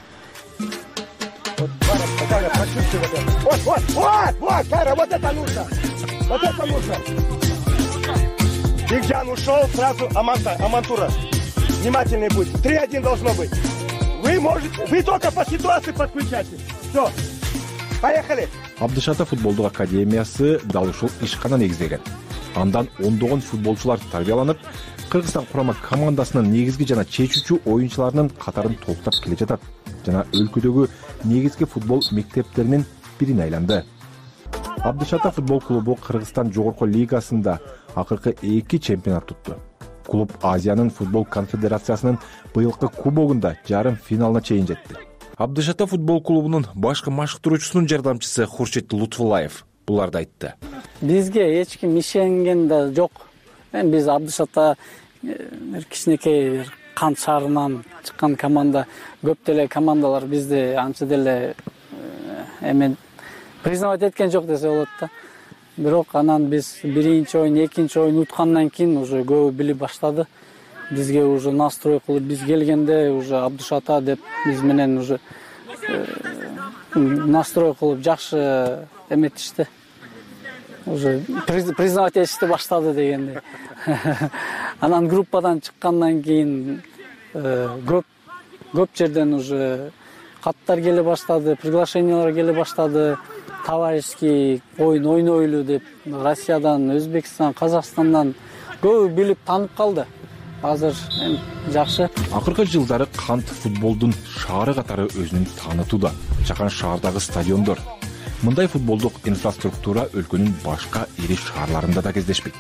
Вот, Кайра, вот это нужно. Вот это нужно. Бигджан ушел, сразу Амантура. Внимательный будь. 3-1 должно быть. Вы только по ситуации подключайтесь. Все. Поехали. Абдыш ата футболдук академиясы дал ушул ишкана негиздеген. Андан ондогон футболчулар тарбияланып, Кыргызстан курама командасынын негизги жана чечүүчү оюнчуларынын катарын толуктап келе жатат жана өлкөдөгү негизги футбол мектептеринин бирине айланды. Абдыш ата футбол клубу Кыргызстан жогорку лигасында акыркы 2 чемпионат тутту. Клуб Азиянын футбол конфедерациясынын быйылкы кубогунда жарым финалына чейин жетти. Абдыш ата футбол клубунун башкы машыктыруучусунун жардамчысы Хуршет Лутфулаев буларды айтты. Бизге эч ким ишенген да жок. Биз Абдыш ата кичинекей Кант шаарынан чыккан команда, көп деле командалар бизди анча деле признавать эткен жок десе болот да. Бирок анан биз биринчи оюн, экинчи оюн уткандан кийин уже көбү билип баштады. Бизге уже настрой кылып, биз келгенде уже Абдыш ата деп биз менен уже настрой кылып жакшы эметишти. Уже признавать этишти баштады дегендей. Анан группадан чыккандан кийин көп жерден уже каттар келе баштады, приглашениялар келе баштады. Товарищеский оюн ойнойлу деп Россиядан, Өзбекстан, Казакстандан көбү билип таанып калды. Азыр жакшы. Акыркы жылдары Кант футболдун шаары катары өзүнүн таанытууда. Жакан шаардагы стадиондор. Мындай футболдук инфраструктура өлкөнүн башка ири шаарларында да кездешпейт.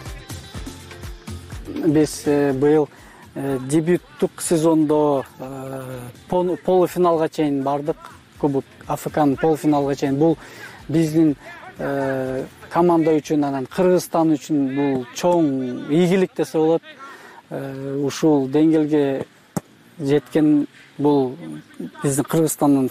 Биз быйыл дебюттук сезондо полуфиналга чейин бардык. Кубок Африканын полуфиналга чейин. Бул биздин команда үчүн, анан Кыргызстан үчүн бул чоң ийгилик десе болот. Ушул деңгээлге жеткен бул биздин Кыргызстандын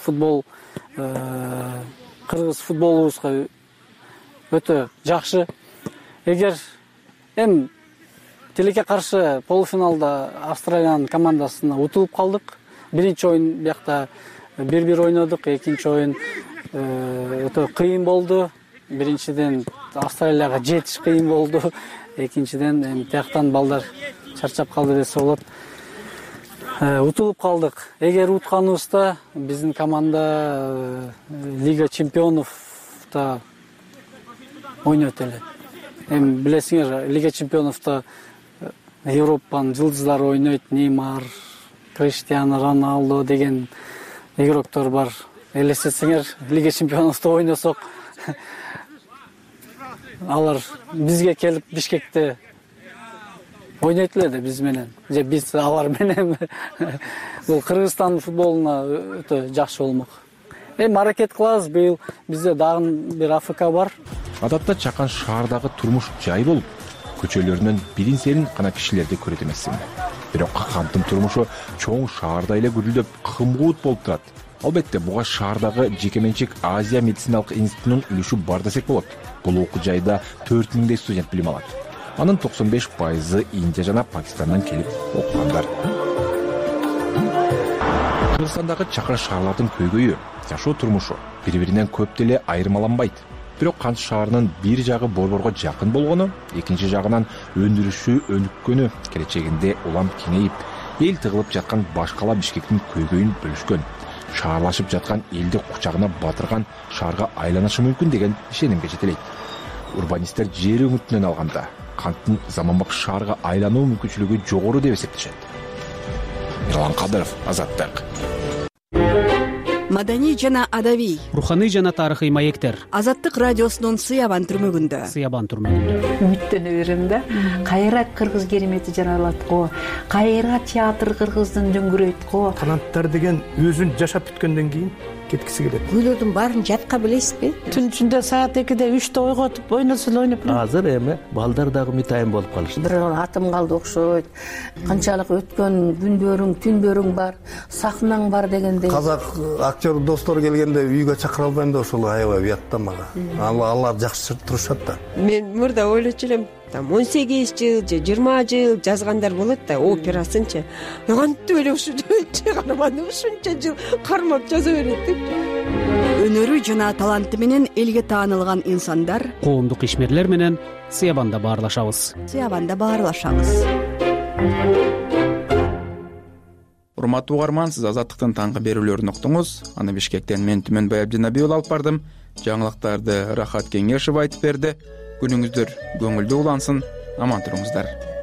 кыргыз футболубузга өтө жакшы. Эгер тилекке каршы полуфиналда Австралиянын командасына утулуп калдык. Биринчи оюн биякта 1-1 ойнодук, экинчи оюн өтө кыйын болду. Биринчиден Австралияга жетиш кыйын болду. Экинчиден тияктан балдар чарчап калды десе болот. Утулуп калдык. Эгер утканыбызда биздин команда Лига чемпионовда ойнойт эле. Билесиңер, Лига чемпионовда Европанын жылдыздары ойнойт. Неймар, Криштиану Роналдо деген игроктор бар. Элестетсеңер, Лига чемпионовда ойносок, алар бизге келип Бишкекте ойнойт эле да биз менен. Же биз алар менен. Бул Кыргызстан футболуна өтө жакшы болмок. Аракет кылабыз, быйыл бизде дагы бир АФК бар. Адатта чакан шаардагы турмуш жай болуп, көчөлөрүнөн бирин-серин гана кишилерди көрөт эмессиң. Бирок Канттын турмушу чоң шаарда эле гүрүлдөп, кымгуут болуп турат. Албетте, буга шаардагы жекеменчик Азия медициналык институтунун үлүшү бар десек болот. Бул окуу жайда 4000 студент билим алат. Анын 95% Индия жана Пакистандан келип окугандар. Кыргызстандагы чакан шаарлардын көйгөйү, жашоо турмушу бири-биринен көп деле айырмаланбайт. Бирок Кант шаарынын бир жагы борборго жакын болгону, экинчи жагынан өндүрүшү өнүккөнү, келечегинде улам кеңейип, эл тыгылып жаткан башкала Бишкектин көйгөйүн бөлүшкөн, шаарлашып жаткан элди кучагына батырган шаарга айланышы мүмкүн деген ишенимге жетелейт. Урбанисттер жер үмүтүнөн алганда Канттын заманбап шаарга айлануу мүмкүнчүлүгү жогору деп эсептешет. Мирлан Кадыров, Азаттык. Маданий жана адабий, руханий жана тарыхый маектер. Азаттык радиосунун Сыябан түрмөгүндө. Үмүттөнө берем да. Кайра кыргыз керемети жаралат го. Кайра театр кыргыздын дөңгүрөйт го. Таланттар деген өзүн жашап бүткөндөн кийин кеткиси келет. Үйлөрдүн баарын жатка билесизби? Түн ичинде саат 2-де 3-те ойготуп ойносо эле ойноп. Азыр эми балдар дагы үмүтайым болуп калышты. Бир атым калды окшойт. Канчалык өткөн күндөрүң, түндөрүң бар, сахнаң бар дегендей. Казак актер достор келгенде үйгө чакыра албайм да ошол аябай уят да мага. Алар жакшы турушат да. Мен мурда ойлочу элем, 18 жыл же 20 жыл жазгандар болот да, операсынчы. Кантип эле ушунча карманды, ушунча жыл кармап жаза берет деп. Өнөрү жана таланты менен элге таанылган инсандар коомдук ишмерлер менен Сыябанда баарлашабыз. Урматтуу угарман, сиз Азаттыктын таңкы берүүлөрүн уктуңуз. Аны Бишкектен мен Түмөнбай Абдинабиев алып бардым. Жаңылыктарды Рахат Кеңешев айтып берди. Күнүңүздөр көңүлдүү улансын. Аман туруңуздар.